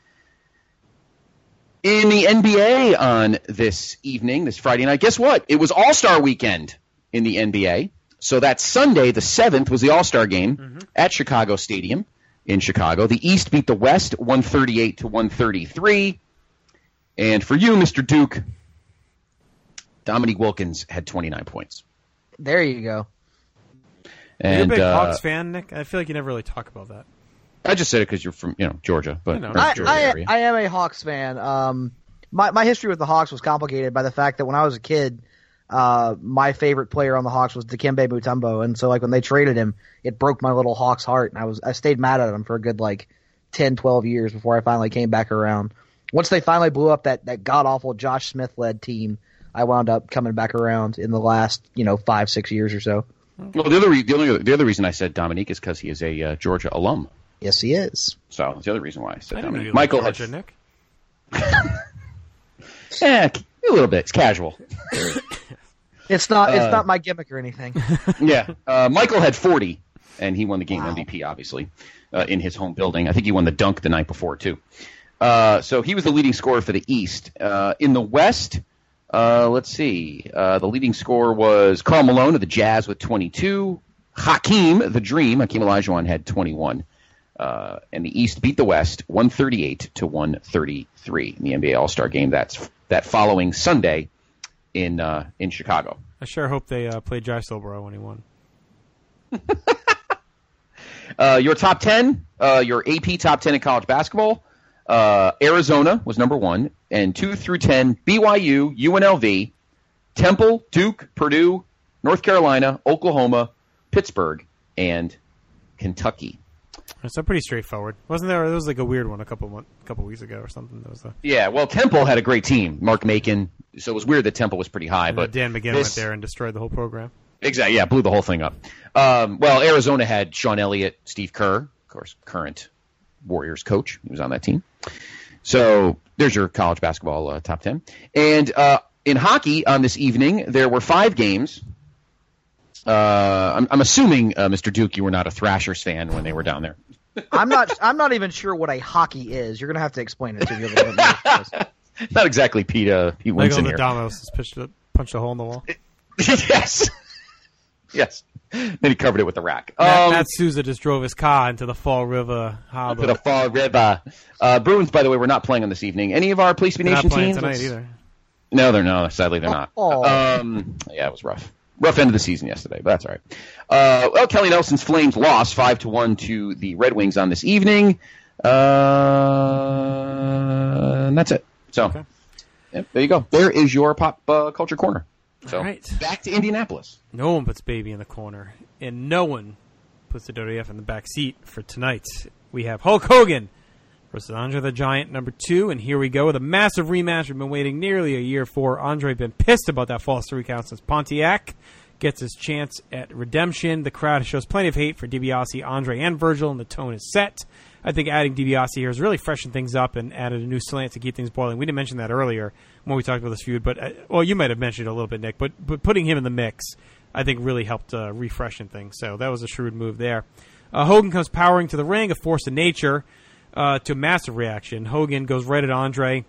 In the N B A on this evening, this Friday night, guess what? It was All-Star Weekend in the N B A. So that Sunday, the seventh, was the All-Star game mm-hmm. at Chicago Stadium in Chicago. The East beat the West one thirty-eight to one thirty-three. And for you, Mister Duke, Dominique Wilkins had twenty-nine points. There you go. Are you a And big uh, Hawks fan, Nick? I feel like you never really talk about that. I just said it because you're from, you know, Georgia, but know, I, Georgia I, area. I am a Hawks fan. Um, my my history with the Hawks was complicated by the fact that when I was a kid, uh, my favorite player on the Hawks was Dikembe Mutombo, and so like when they traded him, it broke my little Hawks heart, and I was I stayed mad at him for a good like ten, twelve years before I finally came back around. Once they finally blew up that that god awful Josh Smith led team, I wound up coming back around in the last you know five six years or so. Well, the other re- the only the other reason I said Dominique is because he is a uh, Georgia alum. Yes, he is. So that's the other reason why I said I didn't know Dominique. you Michael liked had Georgia, Nick. yeah, a little bit. It's casual. It's not it's Uh, not my gimmick or anything. Yeah, uh, Michael had forty, and he won the game wow. M V P, obviously, uh, in his home building. I think he won the dunk the night before too. Uh, so he was the leading scorer for the East. Uh, in the West, uh, let's see, uh, the leading scorer was Karl Malone of the Jazz with twenty-two. Hakeem, the Dream, Hakeem Olajuwon had twenty-one. Uh, and the East beat the West one thirty-eight to one thirty-three in the N B A All-Star game. That's that following Sunday in uh, in Chicago. I sure hope they uh, played Jai Sobro when he won. uh, your top ten, uh, your A P top ten in college basketball. Uh, Arizona was number one, and two through ten, B Y U, U N L V, Temple, Duke, Purdue, North Carolina, Oklahoma, Pittsburgh, and Kentucky. So pretty straightforward. Wasn't there? There was like a weird one a couple month, couple weeks ago or something. That was the Yeah, well, Temple had a great team, Mark Macon. So it was weird that Temple was pretty high, but Dan McGinn this, went there and destroyed the whole program. Exactly, yeah, blew the whole thing up. Um, well, Arizona had Sean Elliott, Steve Kerr, of course, current Warriors coach. He was on that team. So there's your college basketball uh, top ten. And uh, in hockey on this evening, there were five games. Uh, I'm, I'm assuming, uh, Mister Duke, you were not a Thrashers fan when they were down there. I'm not. I'm not even sure what a hockey is. You're gonna have to explain it to me a little bit more. Not exactly Pete. Uh, Pete Winston Lego here. Adamus pushed a, punched a hole in the wall. Yes, yes. Then he covered it with the rack. Matt, Um, Matt Souza just drove his car into the Fall River Harbor. to the Fall River. Uh, Bruins, by the way, we're not playing on this evening. Any of our Place to Be They're Nation not playing teams? tonight either. No, they're no. Sadly, they're not. Oh. Um, yeah, it was rough. Rough end of the season yesterday, but that's all right. Uh, well, Kelly Nelson's Flames lost five to one to the Red Wings on this evening. Uh, and that's it. So, Okay. yep, there you go. There is your pop uh, culture corner. So, All right. back to Indianapolis. No one puts Baby in the corner, and no one puts the W W F in the back seat for tonight. We have Hulk Hogan versus Andre the Giant, number two, and here we go with a massive rematch we've been waiting nearly a year for. Andre been pissed about that false three count since Pontiac gets his chance at redemption. The crowd shows plenty of hate for DiBiase, Andre, and Virgil, and the tone is set. I think adding DiBiase here has really freshened things up and added a new slant to keep things boiling. We didn't mention that earlier when we talked about this feud, but uh, well, you might have mentioned it a little bit, Nick. But but putting him in the mix, I think, really helped uh, refreshen things. So that was a shrewd move there. Uh, Hogan comes powering to the ring, a force of nature, uh, to a massive reaction. Hogan goes right at Andre,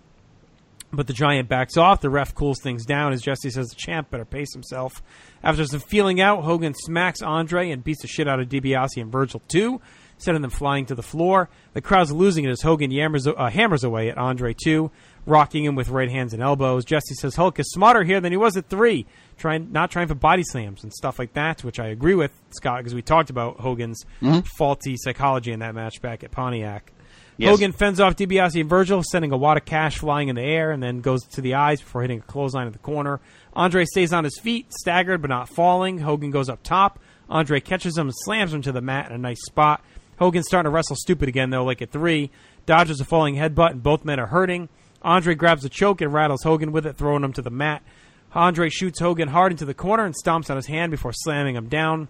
but the Giant backs off. The ref cools things down as Jesse says the champ better pace himself. After some feeling out, Hogan smacks Andre and beats the shit out of DiBiase and Virgil too, sending them flying to the floor. The crowd's losing it as Hogan yammers, uh, hammers away at Andre too, rocking him with right hands and elbows. Jesse says Hulk is smarter here than he was at three, trying not trying for body slams and stuff like that, which I agree with, Scott, because we talked about Hogan's Mm-hmm. faulty psychology in that match back at Pontiac. Yes. Hogan fends off DiBiase and Virgil, sending a wad of cash flying in the air, and then goes to the eyes before hitting a clothesline in the corner. Andre stays on his feet, staggered but not falling. Hogan goes up top. Andre catches him and slams him to the mat in a nice spot. Hogan's starting to wrestle stupid again, though, like at three. Dodges a falling headbutt, and both men are hurting. Andre grabs a choke and rattles Hogan with it, throwing him to the mat. Andre shoots Hogan hard into the corner and stomps on his hand before slamming him down.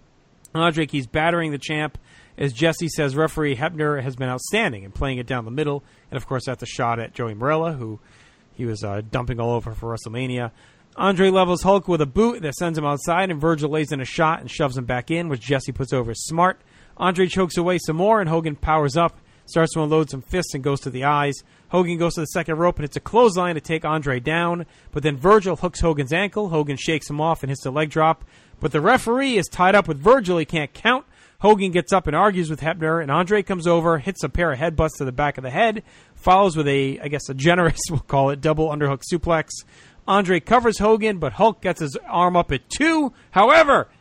Andre keeps battering the champ as Jesse says referee Hebner has been outstanding and playing it down the middle. And, of course, that's a shot at Joey Marella, who he was uh, dumping all over for WrestleMania. Andre levels Hulk with a boot that sends him outside, and Virgil lays in a shot and shoves him back in, which Jesse puts over as smart. Andre chokes away some more, and Hogan powers up, starts to unload some fists, and goes to the eyes. Hogan goes to the second rope, and it's a clothesline to take Andre down. But then Virgil hooks Hogan's ankle. Hogan shakes him off and hits the leg drop. But the referee is tied up with Virgil. He can't count. Hogan gets up and argues with Hebner, and Andre comes over, hits a pair of headbutts to the back of the head, follows with a, I guess, a generous, we'll call it, double underhook suplex. Andre covers Hogan, but Hulk gets his arm up at two. However,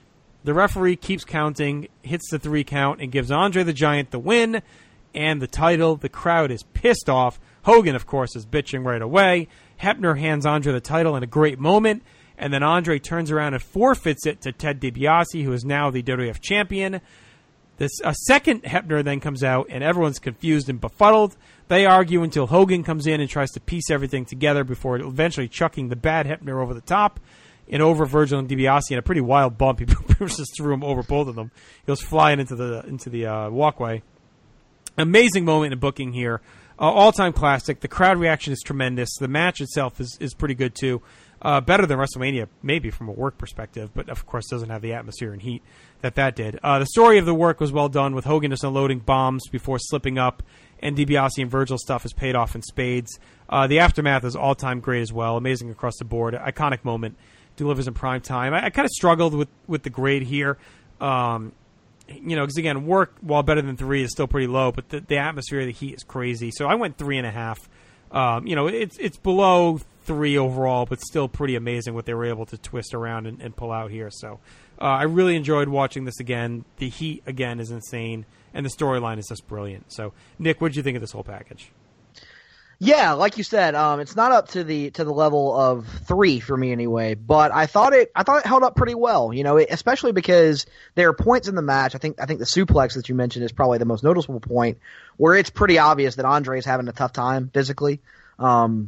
The referee keeps counting, hits the three count, and gives Andre the Giant the win and the title. The crowd is pissed off. Hogan, of course, is bitching right away. Hebner hands Andre the title in a great moment, and then Andre turns around and forfeits it to Ted DiBiase, who is now the W W F champion. This, a second Hebner then comes out, and everyone's confused and befuddled. They argue until Hogan comes in and tries to piece everything together before eventually chucking the bad Hebner over the top and over Virgil and DiBiase in a pretty wild bump. He just threw him over both of them. He goes flying into the into the uh, walkway. Amazing moment in booking here. Uh, all-time classic. The crowd reaction is tremendous. The match itself is, is pretty good, too. Uh, better than WrestleMania, maybe from a work perspective, but of course doesn't have the atmosphere and heat that that did. Uh, the story of the work was well done, with Hogan just unloading bombs before slipping up, and DiBiase and Virgil stuff is paid off in spades. Uh, the aftermath is all-time great as well. Amazing across the board. Iconic moment. Delivers in prime time. I, I kind of struggled with, with the grade here. Um, you know, because again, work, while better than three, is still pretty low, but the, the atmosphere, the heat is crazy. So I went three and a half. Um, you know, it's it's below three overall, but still pretty amazing what they were able to twist around and, and pull out here. So uh, I really enjoyed watching this again. The heat, again, is insane, and the storyline is just brilliant. So, Nick, what did you think of this whole package? Yeah, like you said, um, it's not up to the to the level of three for me anyway. But I thought it I thought it held up pretty well. You know, it, especially because there are points in the match. I think I think the suplex that you mentioned is probably the most noticeable point, where it's pretty obvious that Andre's having a tough time physically. Um,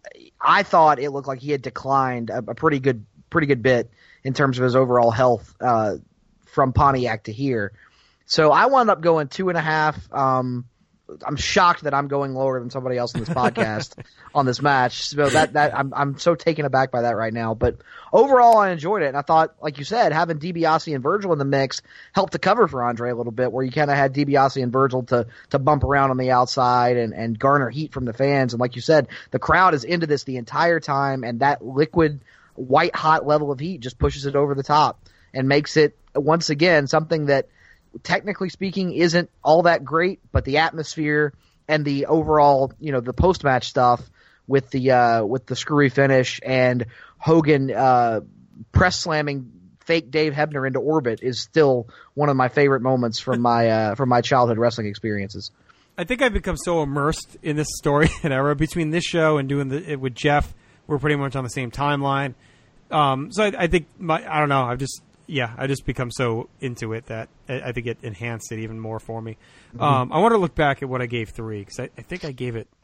I thought it looked like he had declined a, a pretty good pretty good bit in terms of his overall health uh, from Pontiac to here. So I wound up going two and a half. Um, I'm shocked that I'm going lower than somebody else in this podcast on this match. So that that I'm I'm so taken aback by that right now. But overall, I enjoyed it, and I thought, like you said, having DiBiase and Virgil in the mix helped to cover for Andre a little bit, where you kind of had DiBiase and Virgil to to bump around on the outside and and garner heat from the fans. And like you said, the crowd is into this the entire time, and that liquid white hot level of heat just pushes it over the top and makes it once again something that, technically speaking, isn't all that great, but the atmosphere and the overall, you know, the post-match stuff with the uh, with the screwy finish and Hogan uh, press slamming fake Dave Hebner into orbit is still one of my favorite moments from my uh, from my childhood wrestling experiences. I think I've become so immersed in this story and era between this show and doing the, it with Jeff. We're pretty much on the same timeline. Um, so I, I think my I don't know. I've just Yeah, I just become so into it that I, I think it enhanced it even more for me. Mm-hmm. Um, I want to look back at what I gave three, because I, I think I gave it.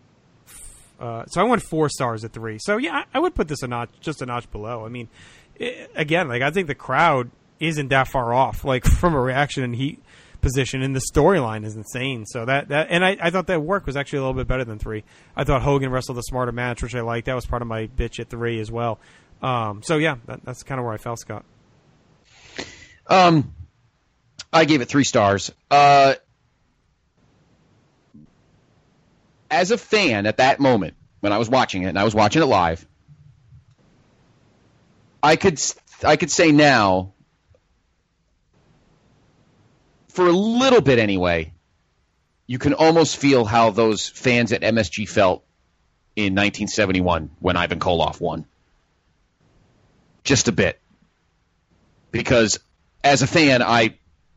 Uh, so I went four stars at three. So yeah, I, I would put this a notch, just a notch below. I mean, it, again, like I think the crowd isn't that far off, like from a reaction and heat position, and the storyline is insane. So that that and I, I thought that work was actually a little bit better than three. I thought Hogan wrestled a smarter match, which I liked. That was part of my bitch at three as well. Um, so yeah, that, that's kind of where I fell, Scott. Um, I gave it three stars. Uh, as a fan at that moment, when I was watching it, and I was watching it live, I could I could say now, for a little bit anyway, you can almost feel how those fans at M S G felt in nineteen seventy-one when Ivan Koloff won. Just a bit. Because as a fan, I,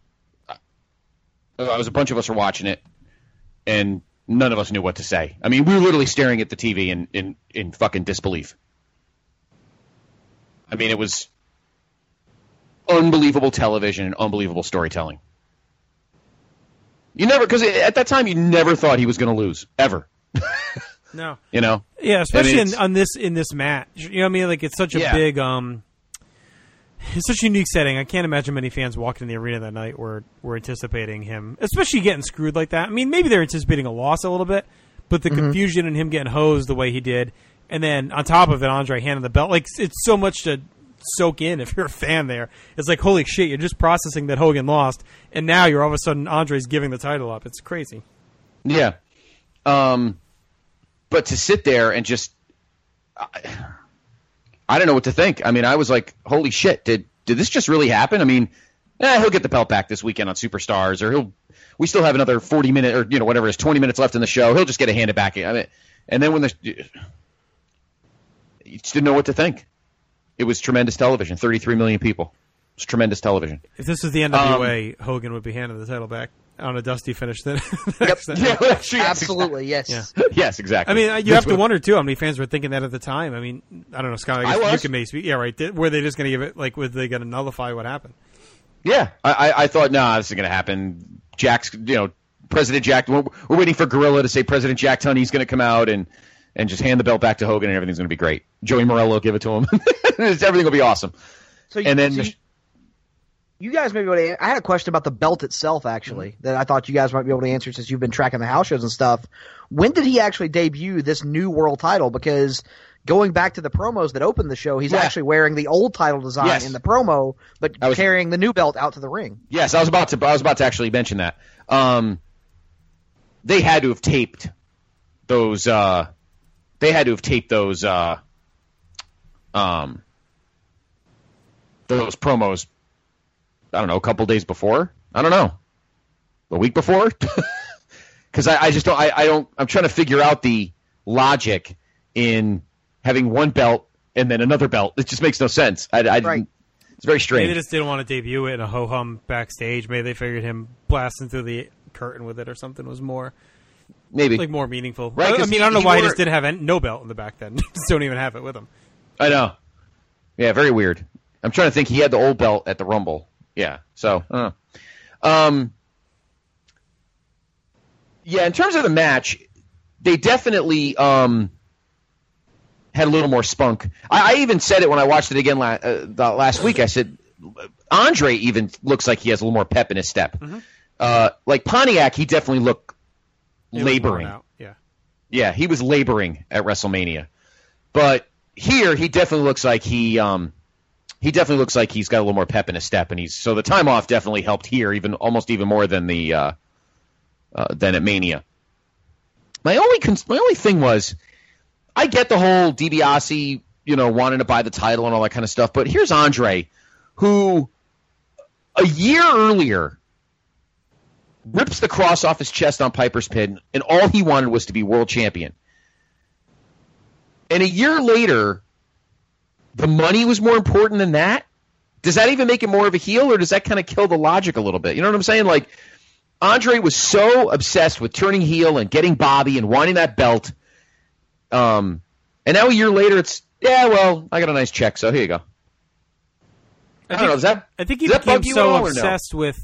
I was a bunch of us were watching it, and none of us knew what to say. I mean, we were literally staring at the T V in, in, in fucking disbelief. I mean, it was unbelievable television and unbelievable storytelling. You never, because at that time, you never thought he was going to lose, ever. No. You know? Yeah, especially I mean, in, on this in this match. You know what I mean? Like, it's such a yeah. big, um, it's such a unique setting. I can't imagine many fans walking in the arena that night were, were anticipating him, especially getting screwed like that. I mean, maybe they're anticipating a loss a little bit, but the mm-hmm. confusion and him getting hosed the way he did, and then on top of it, Andre handing the belt, like, it's so much to soak in if you're a fan there. It's like, holy shit, you're just processing that Hogan lost, and now you're all of a sudden Andre's giving the title up. It's crazy. Yeah. Um, but to sit there and just, I, I don't know what to think. I mean, I was like, holy shit, did did this just really happen? I mean, eh, he'll get the belt back this weekend on Superstars, or he'll, we still have another forty minute, or, you know, whatever it is, twenty minutes left in the show. He'll just get a hand it back. I mean, and then when the, you just didn't know what to think. It was tremendous television, thirty-three million people. It's tremendous television. If this was the N W A, um, Hogan would be handing the title back on a dusty finish. Then, yep. yeah, yes, absolutely, yes, yeah. yes, exactly. I mean, you have to wonder too how many fans were thinking that at the time. I mean, I don't know, Scott. I guess I you can maybe speak. Yeah, right. Were they just going to give it like? Were they going to nullify what happened? Yeah, I, I, I thought, no, nah, this is going to happen. Jack's, you know, President Jack. We're, we're waiting for Gorilla to say President Jack Tunney's going to come out and and just hand the belt back to Hogan, and everything's going to be great. Joey Morello will give it to him. Everything will be awesome. So you, and then. So you, You guys may be able to. I had a question about the belt itself, actually, mm-hmm. that I thought you guys might be able to answer since you've been tracking the house shows and stuff. When did he actually debut this new world title? Because going back to the promos that opened the show, he's yeah. actually wearing the old title design yes. in the promo, but was, carrying the new belt out to the ring. Yes, I was about to. I was about to actually mention that. Um, they had to have taped those. Uh, they had to have taped those. Uh, um, those promos. I don't know, a couple days before? I don't know. A week before? Because I, I just don't, I, I don't, I'm trying to figure out the logic in having one belt and then another belt. It just makes no sense. I, I right. It's very strange. Maybe they just didn't want to debut it in a ho-hum backstage. Maybe they figured him blasting through the curtain with it or something was more, maybe like more meaningful. Right, I, I mean, I don't he, know why he, he just didn't have any, no belt in the back then. Just don't even have it with him. I know. Yeah, very weird. I'm trying to think. He had the old belt at the Rumble. Yeah, so, uh, um, yeah, in terms of the match, they definitely um, had a little more spunk. I, I even said it when I watched it again la- uh, the last week. I said, Andre even looks like he has a little more pep in his step. Mm-hmm. Uh, like Pontiac, he definitely looked It laboring. Yeah. Yeah, he was laboring at WrestleMania. But here, he definitely looks like he... Um, He definitely looks like he's got a little more pep in his step, and he's so the time off definitely helped here, even almost even more than the uh, uh, than at Mania. My only cons- my only thing was, I get the whole DiBiase, you know, wanting to buy the title and all that kind of stuff, but here's Andre, who a year earlier rips the cross off his chest on Piper's Pit, and all he wanted was to be world champion. And a year later, the money was more important than that? Does that even make him more of a heel, or does that kind of kill the logic a little bit? You know what I'm saying? Like, Andre was so obsessed with turning heel and getting Bobby and wanting that belt. Um, and now a year later, it's, yeah, well, I got a nice check, so here you go. I, I don't think, know. Is that, I think he does that became bug you so all, obsessed no? with...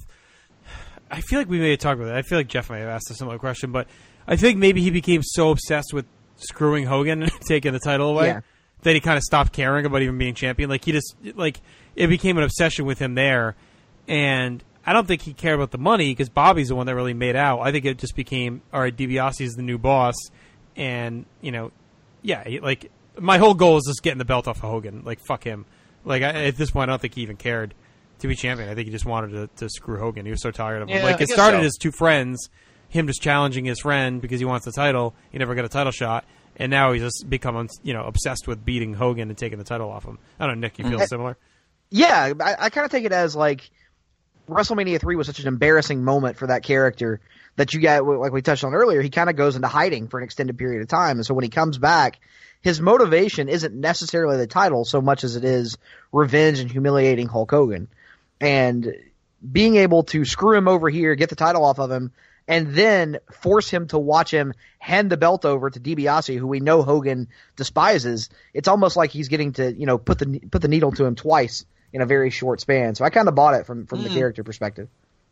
I feel like we may have talked about that. I feel like Jeff may have asked a similar question, but I think maybe he became so obsessed with screwing Hogan and taking the title away. Yeah. That he kind of stopped caring about even being champion. Like, he just, like, it became an obsession with him there. And I don't think he cared about the money because Bobby's the one that really made out. I think it just became, all right, DiBiase is the new boss. And, you know, yeah, he, like, my whole goal is just getting the belt off of Hogan. Like, fuck him. Like, I, at this point, I don't think he even cared to be champion. I think he just wanted to, to screw Hogan. He was so tired of him. Yeah, like, I it guess started so. as two friends, him just challenging his friend because he wants the title. He never got a title shot. And now he's just become, you know, obsessed with beating Hogan and taking the title off him. I don't know, Nick, you feel I, similar? Yeah, I, I kind of take it as like WrestleMania three was such an embarrassing moment for that character that you got, like we touched on earlier, he kind of goes into hiding for an extended period of time. And so when he comes back, his motivation isn't necessarily the title so much as it is revenge and humiliating Hulk Hogan. And being able to screw him over here, get the title off of him, and then force him to watch him hand the belt over to DiBiase, who we know Hogan despises. It's almost like he's getting to, you know, put the put the needle to him twice in a very short span. So I kind of bought it from, from mm. the character perspective.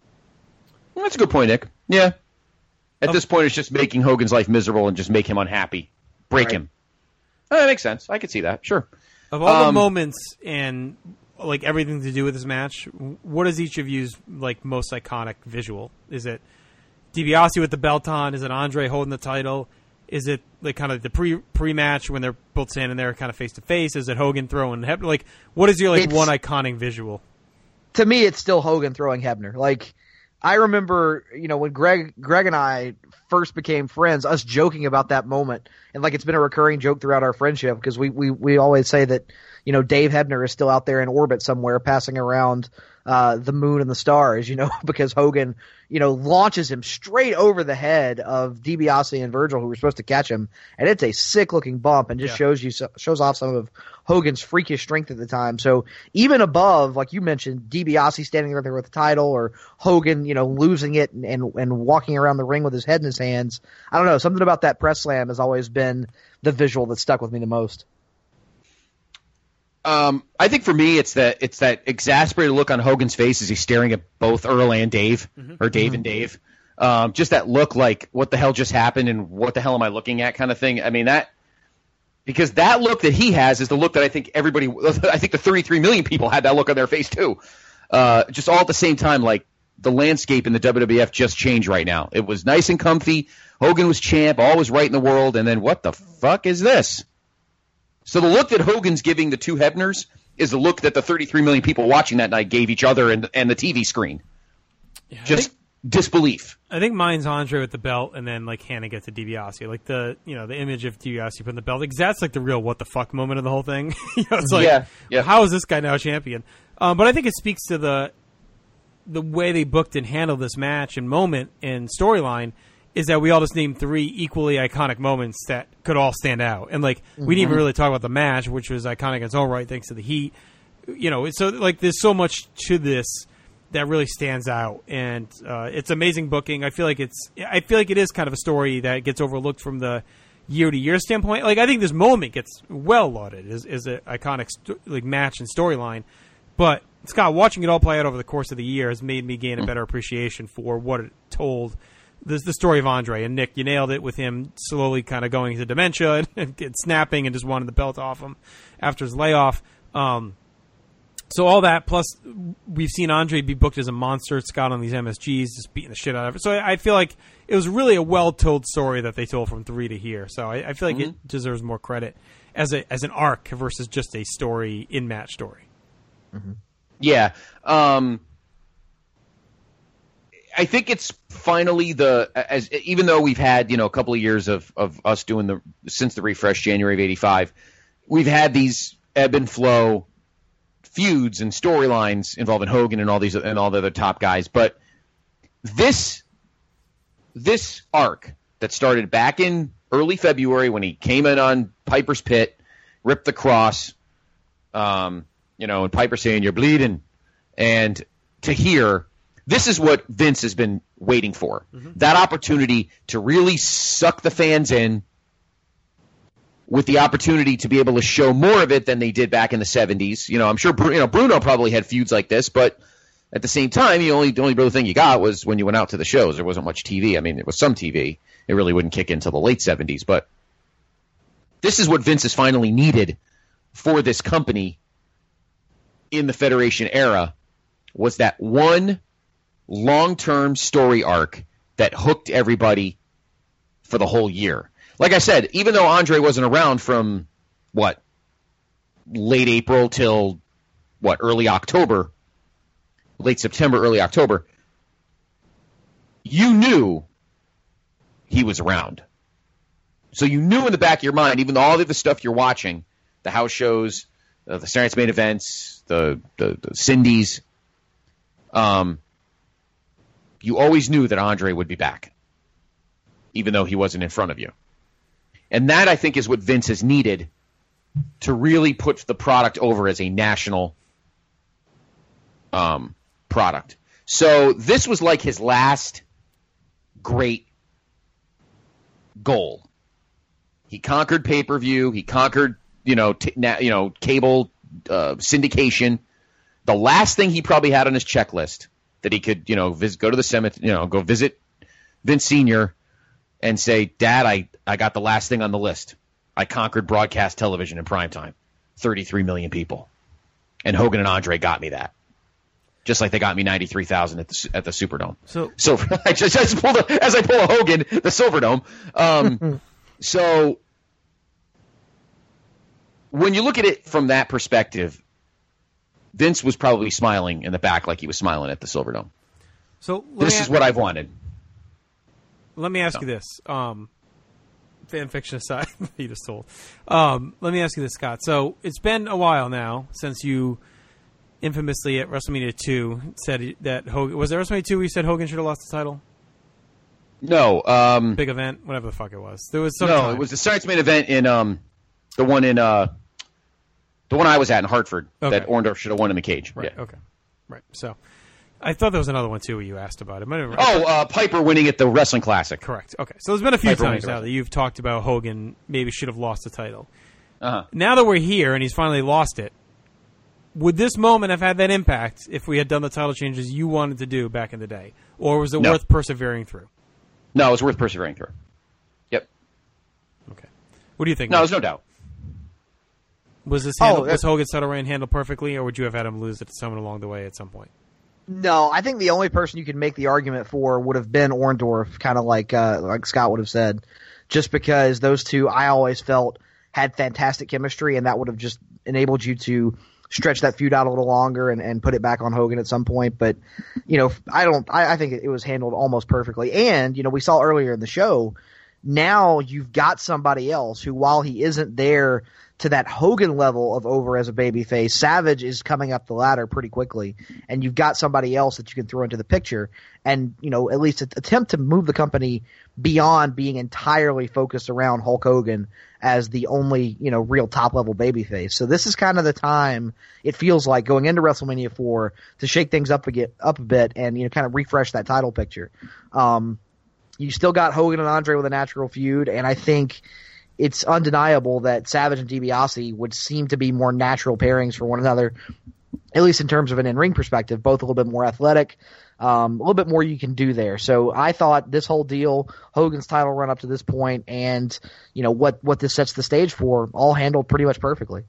Well, that's a good point, Nick. Yeah. At oh. this point, it's just making Hogan's life miserable and just make him unhappy. Break right. him. Oh, that makes sense. I could see that. Sure. Of all um, the moments and, like, everything to do with this match, what is each of you's, like, most iconic visual? Is it DiBiase with the belt on? Is it Andre holding the title? Is it like kind of the pre pre match when they're both standing there, kind of face to face? Is it Hogan throwing Hebner? Like, what is your like it's, one iconic visual? To me, it's still Hogan throwing Hebner. Like, I remember, you know, when Greg Greg and I first became friends, us joking about that moment, and like it's been a recurring joke throughout our friendship because we we we always say that, you know, Dave Hebner is still out there in orbit somewhere, passing around uh, the moon and the stars, you know, because Hogan, you know, launches him straight over the head of DiBiase and Virgil, who were supposed to catch him, and it's a sick looking bump, and just yeah. shows you shows off some of Hogan's freakish strength at the time. So even above, like you mentioned, DiBiase standing right there with the title, or Hogan, you know, losing it and, and and walking around the ring with his head in his hands. I don't know. Something about that press slam has always been the visual that stuck with me the most. Um, I think for me, it's that it's that exasperated look on Hogan's face as he's staring at both Earl and Dave, mm-hmm. or Dave mm-hmm. and Dave. Um, just that look, like what the hell just happened, and what the hell am I looking at, kind of thing. I mean that. Because that look that he has is the look that I think everybody, I think the thirty-three million people had that look on their face too. Uh, just all at the same time, like the landscape in the W W F just changed right now. It was nice and comfy. Hogan was champ, all was right in the world, and then what the fuck is this? So the look that Hogan's giving the two Hebners is the look that the thirty-three million people watching that night gave each other and, and the T V screen. Yeah, just disbelief. I think mine's Andre with the belt, and then like handing it to DiBiase, like the you know the image of DiBiase putting the belt. Like that's like the real what the fuck moment of the whole thing. you know, it's like, yeah, yeah. how is this guy now champion? Um, but I think it speaks to the the way they booked and handled this match and moment and storyline. Is that we all just named three equally iconic moments that could all stand out, and like mm-hmm. we didn't even really talk about the match, which was iconic in its own right, thanks to the heat. You know, so like there's so much to this that really stands out, and uh, it's amazing booking. I feel like it's, I feel like it is kind of a story that gets overlooked from the year to year standpoint. Like I think this moment gets well lauded as, as an iconic st- like match and storyline, but Scott, watching it all play out over the course of the year has made me gain a better appreciation for what it told. This the story of Andre, and Nick, you nailed it with him slowly kind of going into dementia and, and snapping and just wanting the belt off him after his layoff. Um, So all that, plus we've seen Andre be booked as a monster, Scott, on these M S Gs, just beating the shit out of it. So I, I feel like it was really a well-told story that they told from three to here. So I, I feel like mm-hmm. it deserves more credit as a as an arc versus just a story in-match story. Mm-hmm. Yeah. Um, I think it's finally the, as even though we've had, you know, a couple of years of, of us doing the, since the refresh, January of eighty-five, we've had these ebb and flow feuds and storylines involving Hogan and all these and all the other top guys, but this this arc that started back in early February when he came in on Piper's Pit, ripped the cross, um, you know, and Piper saying you're bleeding, and to hear this is what Vince has been waiting for, mm-hmm. that opportunity to really suck the fans in, with the opportunity to be able to show more of it than they did back in the seventies. You know, I'm sure you know Bruno probably had feuds like this, but at the same time, the only the only real thing you got was when you went out to the shows. There wasn't much T V. I mean, it was some T V. It really wouldn't kick in until the late seventies. But this is what Vince has finally needed for this company in the Federation era, was that one long-term story arc that hooked everybody for the whole year. Like I said, even though Andre wasn't around from, what, late April till, what, early October, late September, early October, you knew he was around. So you knew in the back of your mind, even though all of the stuff you're watching, the house shows, uh, the Saturday Night's Main Events, the, the, the Cindy's, um, you always knew that Andre would be back, even though he wasn't in front of you. And that, I think, is what Vince has needed to really put the product over as a national um, product. So this was like his last great goal. He conquered pay-per-view. He conquered, you know, t- na- you know, cable uh, syndication. The last thing he probably had on his checklist that he could, you know, visit, go to the cemetery, you know, go visit Vince Senior and say, Dad, I, I got the last thing on the list. I conquered broadcast television in primetime. thirty-three million people. And Hogan and Andre got me that. Just like they got me ninety-three thousand at the at the Superdome. So, so I just, just pulled a, as I pull a Hogan, the Silverdome. Um, so when you look at it from that perspective, Vince was probably smiling in the back like he was smiling at the Silverdome. So this is what I've wanted. Let me ask so. you this. Um, fan fiction aside, you just told. Um, let me ask you this, Scott. So it's been a while now since you infamously at WrestleMania two said that Hogan, was it WrestleMania two where you said Hogan should have lost the title? No. Um, Big event, whatever the fuck it was. There was some No, time. It was the Saturday Main Event in um, the one in uh, The one I was at in Hartford Okay. that Orndorff should have won in the cage. Right. Yeah. Okay. Right. So, I thought there was another one too where you asked about it. Might have- Oh, uh, Piper winning at the Wrestling Classic. Correct. Okay. So there's been a few Piper times winning now that you've talked about Hogan maybe should have lost the title. Uh-huh. Now that we're here and he's finally lost it, would this moment have had that impact if we had done the title changes you wanted to do back in the day? Or was it No. worth persevering through? No, it was worth persevering through. Yep. Okay. What do you think? No, Mike? there's no doubt. Was this Oh, handled, that- was Hogan's title reign handled perfectly, or would you have had him lose it to someone along the way at some point? No, I think the only person you could make the argument for would have been Orndorff, kind of like uh, like Scott would have said, just because those two I always felt had fantastic chemistry, and that would have just enabled you to stretch that feud out a little longer and, and put it back on Hogan at some point. But you know, I don't. I, I think it was handled almost perfectly. And you know, we saw earlier in the show, now you've got somebody else who, while he isn't there to that Hogan level of over as a babyface, Savage is coming up the ladder pretty quickly, and you've got somebody else that you can throw into the picture and, you know, at least attempt to move the company beyond being entirely focused around Hulk Hogan as the only, you know, real top level babyface. So this is kind of the time, it feels like, going into WrestleMania four to shake things up a, get, up a bit and, you know, kind of refresh that title picture. Um, you still got Hogan and Andre with a natural feud, and I think it's undeniable that Savage and DiBiase would seem to be more natural pairings for one another, at least in terms of an in-ring perspective, both a little bit more athletic, um, a little bit more you can do there. So I thought this whole deal, Hogan's title run up to this point, and you know what, what this sets the stage for, all handled pretty much perfectly.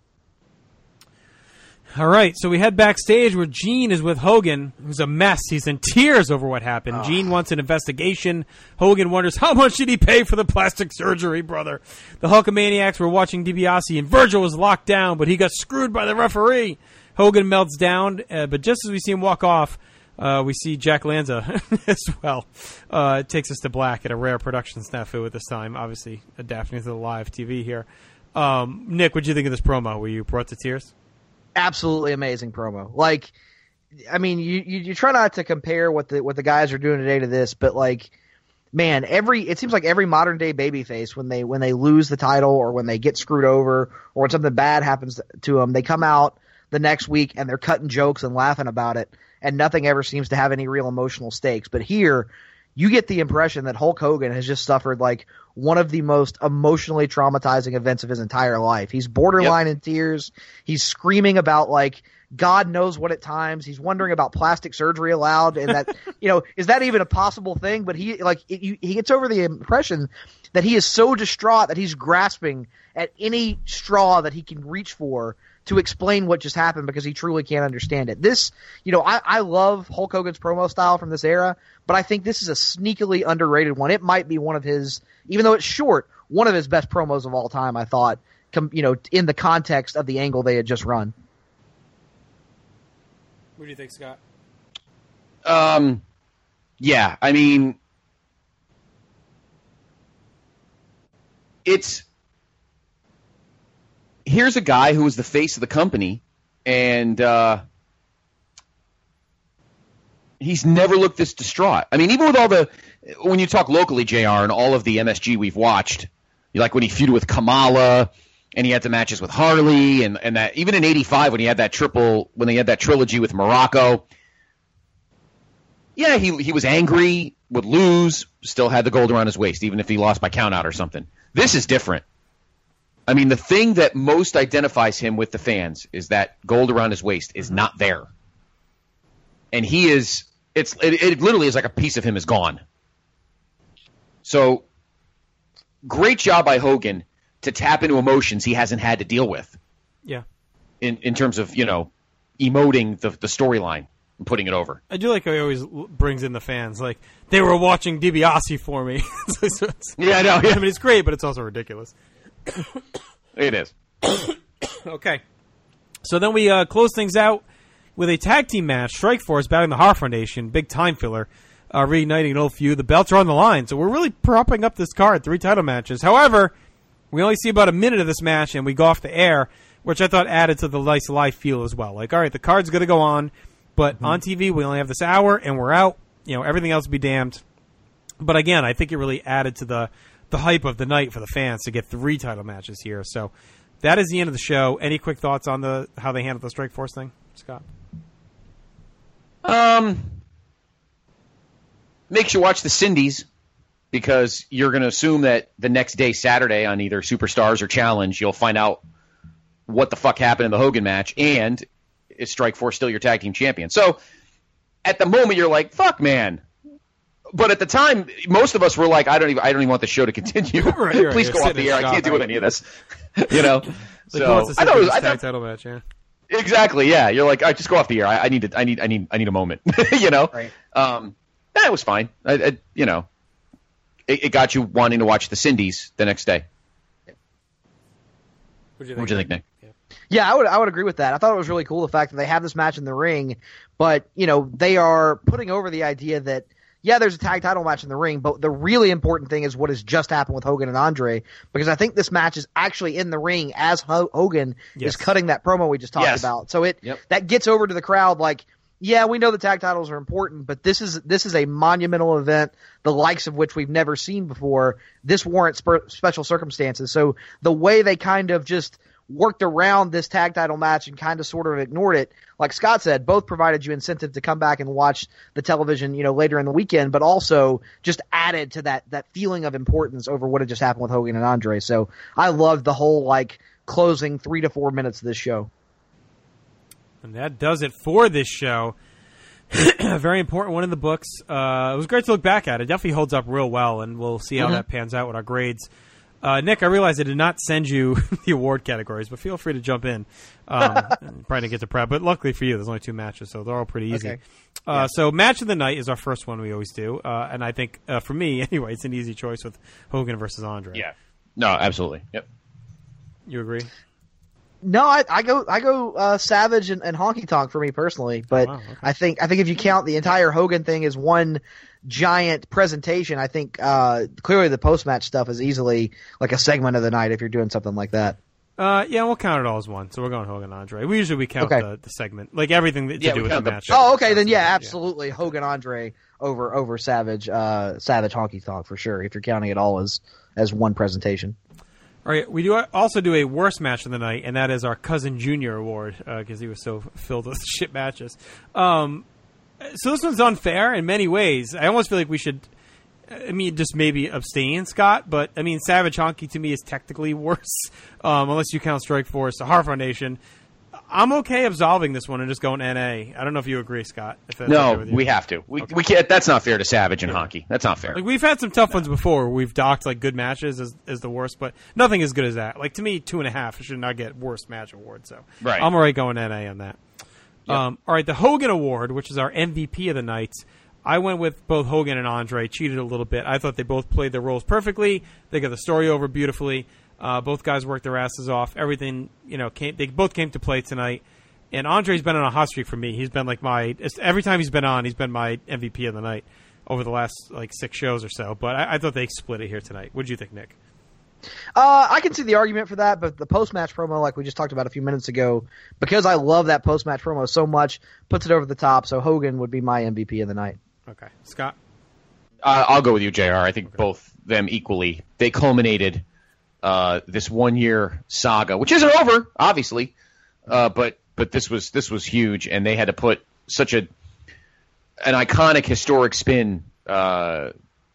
All right, so we head backstage where Gene is with Hogan, who's a mess. He's in tears over what happened. Oh. Gene wants an investigation. Hogan wonders, how much did he pay for the plastic surgery, brother? The Hulkamaniacs were watching DiBiase, and Virgil was locked down, but he got screwed by the referee. Hogan melts down, uh, but just as we see him walk off, uh, we see Jack Lanza as well. Uh, it takes us to black at a rare production snafu at this time, obviously adapting to the live T V here. Um, Nick, what did you think of this promo? Were you brought to tears? Absolutely amazing promo. Like, I mean, you, you, you try not to compare what the what the guys are doing today to this, but like, man, every it seems like every modern day babyface, when they when they lose the title or when they get screwed over or when something bad happens to them, they come out the next week and they're cutting jokes and laughing about it, and nothing ever seems to have any real emotional stakes. But here, you get the impression that Hulk Hogan has just suffered like one of the most emotionally traumatizing events of his entire life. He's borderline yep. in tears. He's screaming about like God knows what at times. He's wondering about plastic surgery allowed, and that, you know, is that even a possible thing? But he like it, you, he gets over the impression that he is so distraught that he's grasping at any straw that he can reach for to explain what just happened, because he truly can't understand it. This, you know, I, I love Hulk Hogan's promo style from this era, but I think this is a sneakily underrated one. It might be one of his, even though it's short, one of his best promos of all time, I thought, com, you know, in the context of the angle they had just run. What do you think, Scott? Um, yeah, I mean, it's, here's a guy who was the face of the company, and uh, he's never looked this distraught. I mean, even with all the, when you talk locally, J R, and all of the M S G we've watched, like when he feuded with Kamala, and he had the matches with Harley, and, and that, even in eighty-five when he had that triple, when they had that trilogy with Morocco, yeah, he he was angry, would lose, still had the gold around his waist, even if he lost by countout or something. This is different. I mean, the thing that most identifies him with the fans is that gold around his waist is not there. And he is, it's it, it literally is like a piece of him is gone. So, great job by Hogan to tap into emotions he hasn't had to deal with. Yeah. In in terms of, you know, emoting the, the storyline and putting it over. I do like how he always brings in the fans. Like, they were watching DiBiase for me. so, so yeah, I know. Yeah. I mean, it's great, but it's also ridiculous. It is. Okay. So then we uh, close things out with a tag team match. Strikeforce battling the Hart Foundation. Big time filler. Uh, reigniting an old feud. The belts are on the line. So we're really propping up this card. Three title matches. However, we only see about a minute of this match and we go off the air, which I thought added to the nice live feel as well. Like, all right, the card's going to go on, but mm-hmm. on T V we only have this hour and we're out. You know, everything else be damned. But again, I think it really added to the the hype of the night for the fans to get three title matches here. So that is the end of the show. Any quick thoughts on the how they handled the Strike Force thing, Scott? Um, makes you watch the Cindy's because you're going to assume that the next day, Saturday, on either Superstars or Challenge, you'll find out what the fuck happened in the Hogan match, and is Strike Force still your tag team champion? So at the moment, you're like, fuck, man. But at the time, most of us were like, I don't even, I don't even want the show to continue. Right, right, Please go off the air. I can't deal with any of this. You know. Like, so I thought it was I tag thought, title match, yeah. Exactly. Yeah. You're like, I right, just go off the air. I, I need to. I need. I need. I need a moment. you know. Right. Um. That was fine. I, I, you know. It, it got you wanting to watch the Cindy's the next day. What'd you think, What'd you think Nick? Yeah. Yeah, I would I would agree with that. I thought it was really cool the fact that they have this match in the ring, but you know they are putting over the idea that yeah, there's a tag title match in the ring, but the really important thing is what has just happened with Hogan and Andre, because I think this match is actually in the ring as Ho- Hogan yes. is cutting that promo we just talked yes. about. So it yep. that gets over to the crowd like, yeah, we know the tag titles are important, but this is this is a monumental event, the likes of which we've never seen before. This warrants sp- special circumstances. So the way they kind of just worked around this tag title match and kind of sort of ignored it, like Scott said, both provided you incentive to come back and watch the television, you know, later in the weekend, but also just added to that that feeling of importance over what had just happened with Hogan and Andre. So I loved the whole like closing three to four minutes of this show. And that does it for this show. A very important one in the books. Uh, it was great to look back at. It definitely holds up real well, and we'll see how Mm-hmm. that pans out with our grades. Uh, Nick, I realize I did not send you the award categories, but feel free to jump in. Um, probably didn't get to prep, but luckily for you, there's only two matches, so they're all pretty easy. Okay. Uh, Yeah. So match of the night is our first one we always do, uh, and I think uh, for me, anyway, it's an easy choice with Hogan versus Andre. Yeah. No, absolutely. Yep. You agree? No, I, I go I go uh, Savage and, and Honky Tonk for me personally, but Oh, wow, okay. I think I think if you count the entire Hogan thing as one giant presentation, I think uh, clearly the post match stuff is easily like a segment of the night if you're doing something like that. Uh, yeah, we'll count it all as one. So we're going Hogan Andre. We usually we count Okay. the, the segment, like everything that to Yeah, do we with the count the- match. Oh, okay, then yeah, absolutely Hogan Andre over over Savage uh, Savage Honky Tonk for sure. If you're counting it all as as one presentation. All right, we do also do a worst match of the night, and that is our Cousin Junior award because uh, he was so filled with shit matches. Um, so this one's unfair in many ways. I almost feel like we should, I mean, just maybe abstain, Scott. But I mean, Savage Honky to me is technically worse, um, unless you count Strike Force, the Heart Foundation. I'm okay absolving this one and just going N A. I don't know if you agree, Scott. If that's No, okay with you. we have to. We Okay. we can't. That's not fair to Savage and Honky. That's not fair. Like we've had some tough ones before where we've docked like good matches as, as the worst, but nothing as good as that. Like to me, two and a half should not get worst match award. So Right. I'm alright going N A on that. Yep. Um, all right, the Hogan Award, which is our M V P of the night. I went with both Hogan and Andre. Cheated a little bit. I thought they both played their roles perfectly. They got the story over beautifully. Uh, both guys worked their asses off. Everything, you know, came. They both came to play tonight. And Andre's been on a hot streak for me. He's been like my every time he's been on, he's been my M V P of the night over the last like six shows or so. But I, I thought they split it here tonight. What did you think, Nick? Uh, I can see the argument for that, but the post-match promo, like we just talked about a few minutes ago, because I love that post-match promo so much, puts it over the top. So Hogan would be my M V P of the night. Okay, Scott. Uh, I'll go with you, J R. I think both them equally. They culminated uh, this one-year saga, which isn't over, obviously, uh, but but this was this was huge, and they had to put such a an iconic, historic spin. Uh,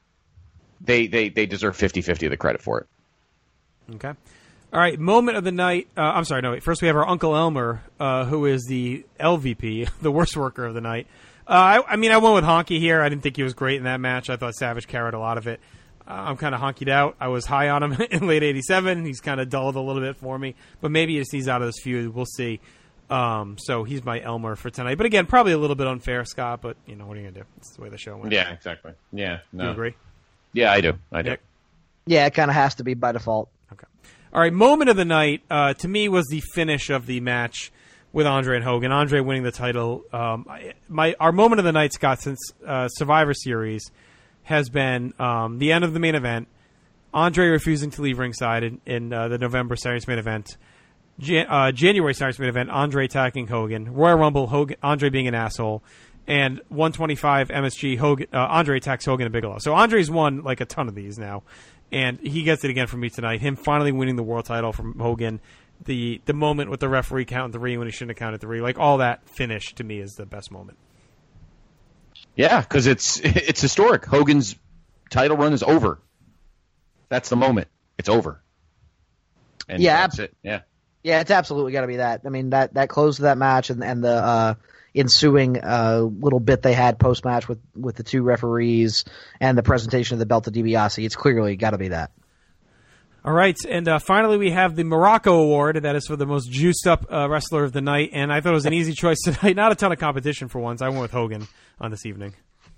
they they they deserve fifty-fifty of the credit for it. Okay. All right, moment of the night. Uh, I'm sorry, no, wait. First we have our Uncle Elmer, uh, who is the L V P, the worst worker of the night. Uh, I, I mean, I went with Honky here. I didn't think he was great in that match. I thought Savage carried a lot of it. Uh, I'm kind of honkied out. I was high on him in late eighty-seven. He's kind of dulled a little bit for me, but maybe just he's out of this feud. We'll see. Um, so he's my Elmer for tonight. But again, probably a little bit unfair, Scott, but, you know, what are you going to do? It's the way the show went. Yeah, exactly. Yeah. No. Do you agree? Yeah, I do. I do. Nick? Yeah, it kind of has to be by default. Okay. All right, moment of the night, uh, to me, was the finish of the match with Andre and Hogan. Andre winning the title. Um, my Our moment of the night, Scott, since uh, Survivor Series has been um, the end of the main event, Andre refusing to leave ringside in, in uh, the November Series main event, Jan- uh, January Series main event, Andre attacking Hogan, Royal Rumble, Hogan, Andre being an asshole, and one twenty-five M S G, Hogan, uh, Andre attacks Hogan and Bigelow. So Andre's won like a ton of these now, and he gets it again from me tonight. Him finally winning the world title from Hogan the the moment with the referee counting three when he shouldn't have counted three. Like, all that finish to me is the best moment. Yeah, because it's it's historic. Hogan's title run is over. That's the moment. It's over. And yeah, that's it. Yeah. Yeah, it's absolutely got to be that. I mean, that, that close to that match and, and the uh, ensuing uh, little bit they had post-match with, with the two referees and the presentation of the belt to DiBiase, it's clearly got to be that. All right, and uh, finally we have the Morocco Award. That is for the most juiced-up uh, wrestler of the night, and I thought it was an easy choice tonight. Not a ton of competition for once. I went with Hogan on this evening.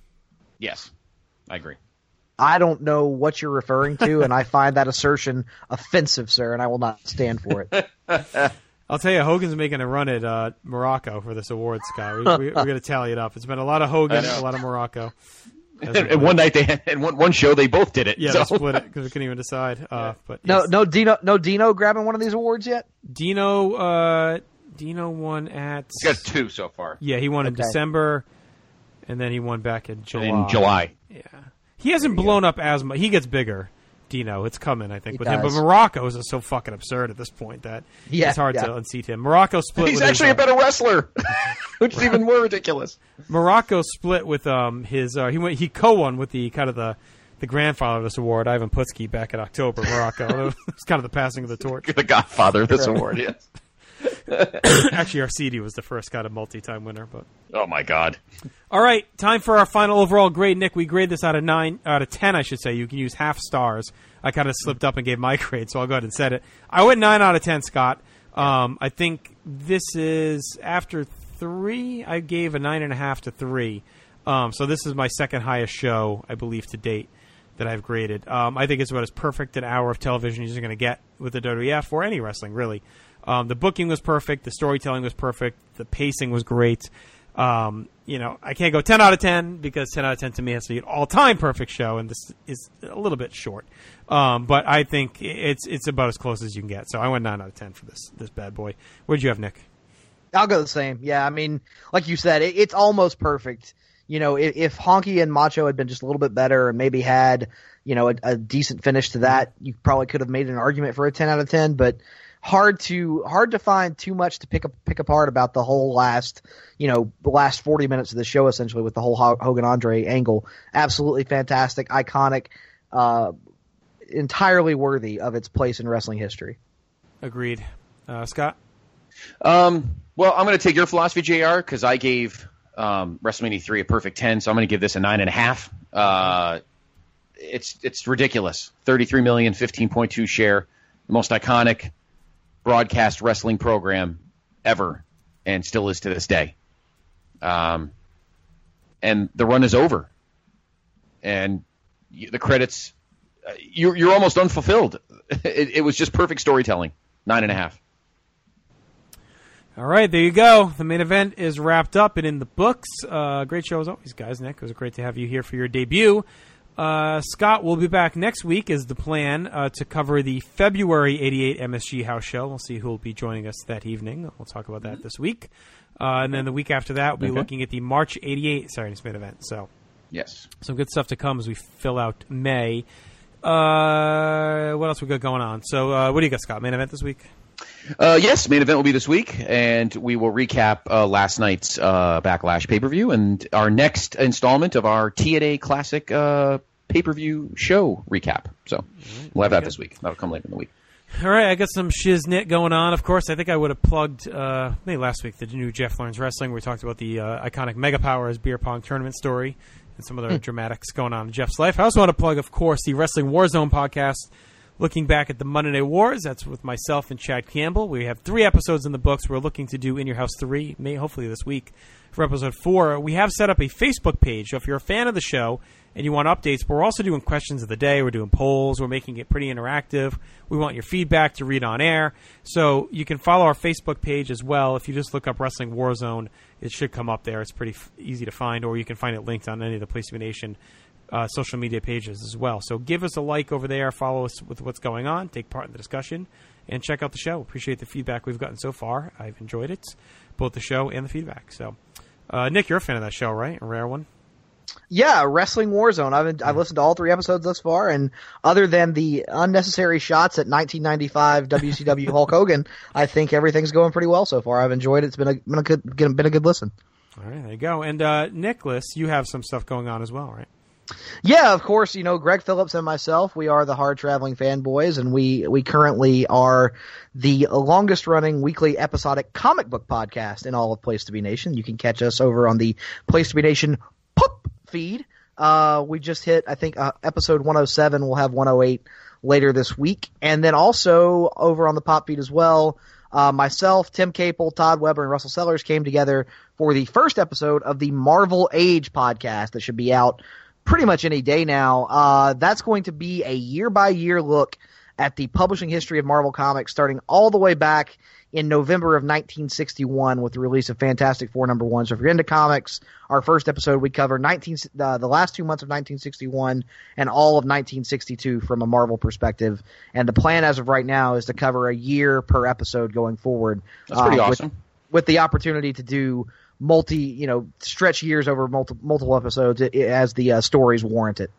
Yes, I agree. I don't know what you're referring to, and I find that assertion offensive, sir, and I will not stand for it. I'll tell you, Hogan's making a run at uh, Morocco for this award, Scott. We, we, we're going to tally it up. It's been a lot of Hogan, a lot of Morocco. And, and one night they had, and one, one show they both did it. Yeah, so. they split it because we couldn't even decide. Uh, but no, yes. no Dino, no Dino grabbing one of these awards yet. Dino, uh, Dino won at. He's got two so far. Yeah, he won in Okay. December, and then he won back in July. In July. Yeah, he hasn't blown go. up as much. He gets bigger. Dino, it's coming, I think, he with does. him. But Morocco is so fucking absurd at this point that yeah, it's hard yeah. to unseat him. Morocco split. He's with actually his, a better wrestler, which is even more ridiculous. Morocco split with um his uh, he went he co-won with the kind of the the grandfather of this award, Ivan Putski, back in October. Morocco, it's kind of the passing of the torch. The godfather of this award, yes. Actually, Arcidi was the first kind of multi-time winner, but oh my god! All right, time for our final overall grade. Nick, we grade this out of nine, out of ten, I should say. You can use half stars. I kind of slipped up and gave my grade, so I'll go ahead and set it. I went nine out of ten, Scott. Um, I think this is after three. I gave a nine and a half to three. Um, so this is my second highest show, I believe, to date that I've graded. Um, I think it's about as perfect an hour of television as you're going to get with the W W F or any wrestling, really. Um, the booking was perfect. The storytelling was perfect. The pacing was great. Um, you know, I can't go ten out of ten because ten out of ten to me has to be an all-time perfect show, and this is a little bit short. Um, but I think it's it's about as close as you can get. So I went nine out of ten for this this bad boy. What did you have, Nick? I'll go the same. Yeah, I mean, like you said, it, it's almost perfect. You know, if, if Honky and Macho had been just a little bit better and maybe had, you know, a, a decent finish to that, you probably could have made an argument for a ten out of ten, but hard to hard to find too much to pick up pick apart about the whole last, you know, the last forty minutes of the show, essentially, with the whole Hogan Andre angle. Absolutely fantastic, iconic, uh, entirely worthy of its place in wrestling history. Agreed. Uh, Scott? Um, well, I'm going to take your philosophy, J R, because I gave um, WrestleMania three a perfect ten, so I'm going to give this a nine and a half. Uh, it's it's ridiculous. thirty-three million, fifteen point two share, the most iconic broadcast wrestling program ever, and still is to this day. Um, and the run is over, and the credits, uh, you're you're almost unfulfilled. It, it was just perfect storytelling. Nine and a half. All right, there you go. The main event is wrapped up and in the books. Uh, great show as always, guys. Nick, it was great to have you here for your debut. Uh, Scott will be back next week is the plan uh, to cover the February eighty-eight M S G House Show. We'll see who will be joining us that evening. We'll talk about that this week. Uh, and then the week after that, we'll be Okay. looking at the March eighty-eight Saturday Night event. So, yes. Some good stuff to come as we fill out May. Uh, what else we got going on? So, uh, what do you got, Scott? Main event this week? Uh, yes, main event will be this week, and we will recap uh, last night's uh, Backlash pay-per-view and our next installment of our T N A Classic uh, pay-per-view show recap. So we'll have that this week. That'll come later in the week. All right, I got some shiznit going on. Of course, I think I would have plugged uh, maybe last week the new Jeff Learns Wrestling. Where we talked about the uh, iconic Mega Powers beer pong tournament story and some other dramatics going on in Jeff's life. I also want to plug, of course, the Wrestling Warzone podcast, looking back at the Monday Night Wars. That's with myself and Chad Campbell. We have three episodes in the books. We're looking to do In Your House three, may hopefully this week, for episode four. We have set up a Facebook page, so if you're a fan of the show and you want updates, but we're also doing questions of the day. We're doing polls. We're making it pretty interactive. We want your feedback to read on air. So you can follow our Facebook page as well. If you just look up Wrestling Warzone, it should come up there. It's pretty f- easy to find, or you can find it linked on any of the Place to Be Nation Uh, social media pages as well. So give us a like over there, follow us with what's going on, take part in the discussion, and check out the show. Appreciate the feedback we've gotten so far. I've enjoyed it, both the show and the feedback. So, uh, Nick, you're a fan of that show, right? A rare one? Yeah, Wrestling Warzone. I've been, I've listened to all three episodes thus far, and other than the unnecessary shots at nineteen ninety-five W C W Hulk Hogan, I think everything's going pretty well so far. I've enjoyed it. It's been a been a good been a good listen. All right, there you go. And uh, Nicholas, you have some stuff going on as well, right? Yeah, of course. You know, Greg Phillips and myself, we are the Hard Traveling Fanboys, and we we currently are the longest running weekly episodic comic book podcast in all of Place to Be Nation. You can catch us over on the Place to Be Nation Pop feed. Uh, we just hit, I think, uh, episode one oh seven. We'll have one oh eight later this week. And then also over on the Pop feed as well, uh, myself, Tim Capel, Todd Weber, and Russell Sellers came together for the first episode of the Marvel Age podcast that should be out pretty much any day now. Uh, that's going to be a year-by-year look at the publishing history of Marvel Comics, starting all the way back in November of nineteen sixty-one with the release of Fantastic Four number one. So if you're into comics, our first episode, we cover nineteen uh, the last two months of nineteen sixty-one and all of nineteen sixty-two from a Marvel perspective. And the plan as of right now is to cover a year per episode going forward. That's pretty uh, awesome. With, with the opportunity to do multi, you know, stretch years over multi, multiple episodes as the uh, stories warrant it.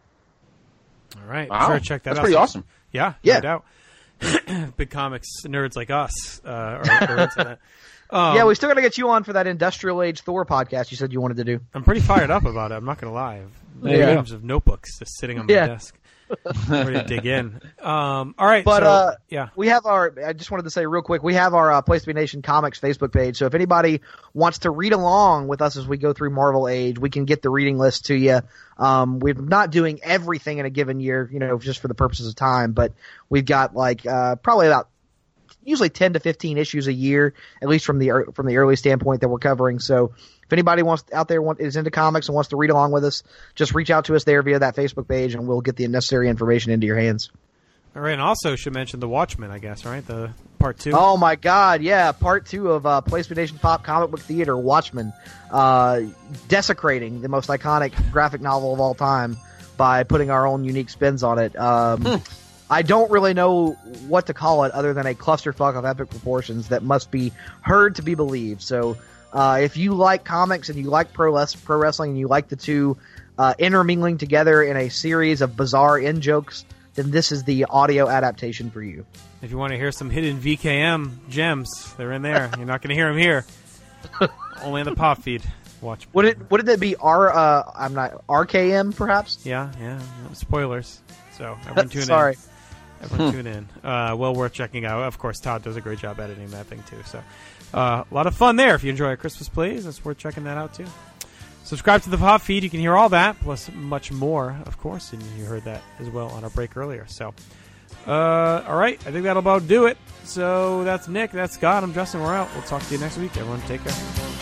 All right. Wow. Sure, check that That's out. pretty awesome. Yeah, yeah. no doubt. Big comics nerds like us uh, are, are into that. Um, yeah, we still got to get you on for that Industrial Age Thor podcast you said you wanted to do. I'm pretty fired up about it. I'm not going to lie. Yeah. Names of notebooks just sitting on my Yeah. desk. Ready to dig in. Um, all right. But so, uh, yeah. we have our. I just wanted to say real quick, we have our uh, Place to Be Nation Comics Facebook page. So if anybody wants to read along with us as we go through Marvel Age, we can get the reading list to you. Um, we're not doing everything in a given year, you know, just for the purposes of time, but we've got like uh, probably about usually ten to fifteen issues a year, at least from the from the early standpoint that we're covering. So if anybody wants out there want, is into comics and wants to read along with us, just reach out to us there via that Facebook page, and we'll get the necessary information into your hands. All right, and also should mention The Watchmen, I guess, right? The part two. Oh my God, yeah, part two of uh, Place to Be Nation Pop Comic Book Theater, Watchmen, uh, desecrating the most iconic graphic novel of all time by putting our own unique spins on it. Um, hmm. I don't really know what to call it other than a clusterfuck of epic proportions that must be heard to be believed. So uh, if you like comics and you like pro, les- pro wrestling and you like the two uh, intermingling together in a series of bizarre in-jokes, then this is the audio adaptation for you. If you want to hear some hidden V K M gems, they're in there. You're not going to hear them here. Only in the pop feed. Watch. Would it? Would it be R? Uh, I'm not R K M, perhaps. Yeah, yeah. No, spoilers. So everyone tune Sorry. in. Everyone tune in. Uh, well worth checking out. Of course, Todd does a great job editing that thing too. So uh, a lot of fun there. If you enjoy our Christmas plays, it's worth checking that out too. Subscribe to the pop feed. You can hear all that, plus much more, of course. And you heard that as well on our break earlier. So, uh, all right. I think that'll about do it. So that's Nick. That's Scott. I'm Justin. We're out. We'll talk to you next week. Everyone take care.